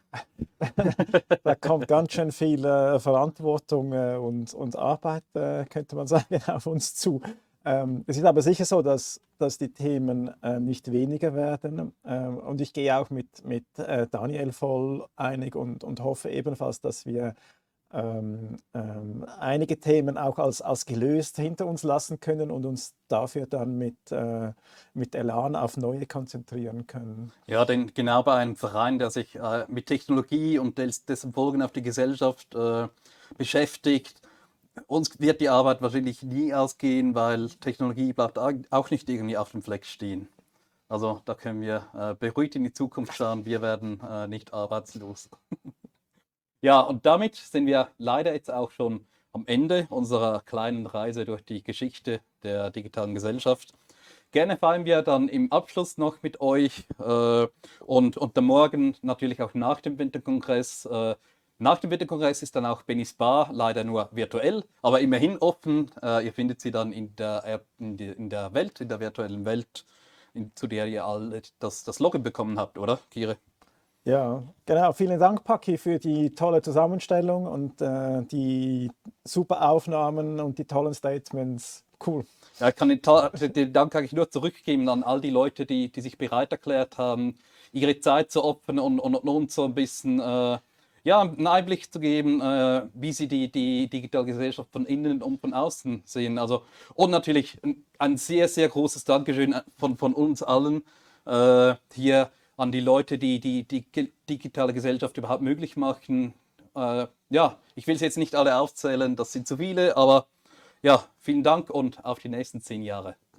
da kommt ganz schön viel äh, Verantwortung äh, und, und Arbeit, äh, könnte man sagen, auf uns zu. Ähm, es ist aber sicher so, dass, dass die Themen äh, nicht weniger werden. Ähm, und ich gehe auch mit, mit äh, Daniel voll einig und, und hoffe ebenfalls, dass wir ähm, ähm, einige Themen auch als, als gelöst hinter uns lassen können und uns dafür dann mit, äh, mit Elan auf neue konzentrieren können. Ja, denn genau bei einem Verein, der sich äh, mit Technologie und des, dessen Folgen auf die Gesellschaft äh, beschäftigt, uns wird die Arbeit wahrscheinlich nie ausgehen, weil Technologie bleibt auch nicht irgendwie auf dem Fleck stehen. Also da können wir äh, beruhigt in die Zukunft schauen, wir werden äh, nicht arbeitslos. Ja, und damit sind wir leider jetzt auch schon am Ende unserer kleinen Reise durch die Geschichte der digitalen Gesellschaft. Gerne feiern wir dann im Abschluss noch mit euch äh, und, und dann morgen natürlich auch nach dem Winterkongress. Äh, nach dem Winterkongress ist dann auch Benispa, leider nur virtuell, aber immerhin offen. Äh, ihr findet sie dann in der, in, die, in der Welt, in der virtuellen Welt, in, zu der ihr alle das, das Login bekommen habt, oder, Kire? Ja, genau. Vielen Dank, Paki, für die tolle Zusammenstellung und äh, die super Aufnahmen und die tollen Statements. Cool. Ja, ich kann den, Ta den Dank eigentlich nur zurückgeben an all die Leute, die, die sich bereit erklärt haben, ihre Zeit zu opfern und, und, und uns so ein bisschen äh, ja, einen Einblick zu geben, äh, wie sie die, die digitale Gesellschaft von innen und von außen sehen. Also, und natürlich ein, ein sehr, sehr großes Dankeschön von, von uns allen äh, hier an die Leute, die die, die digitale Gesellschaft überhaupt möglich machen. Äh, ja, ich will es jetzt nicht alle aufzählen, das sind zu viele, aber ja, vielen Dank und auf die nächsten zehn Jahre.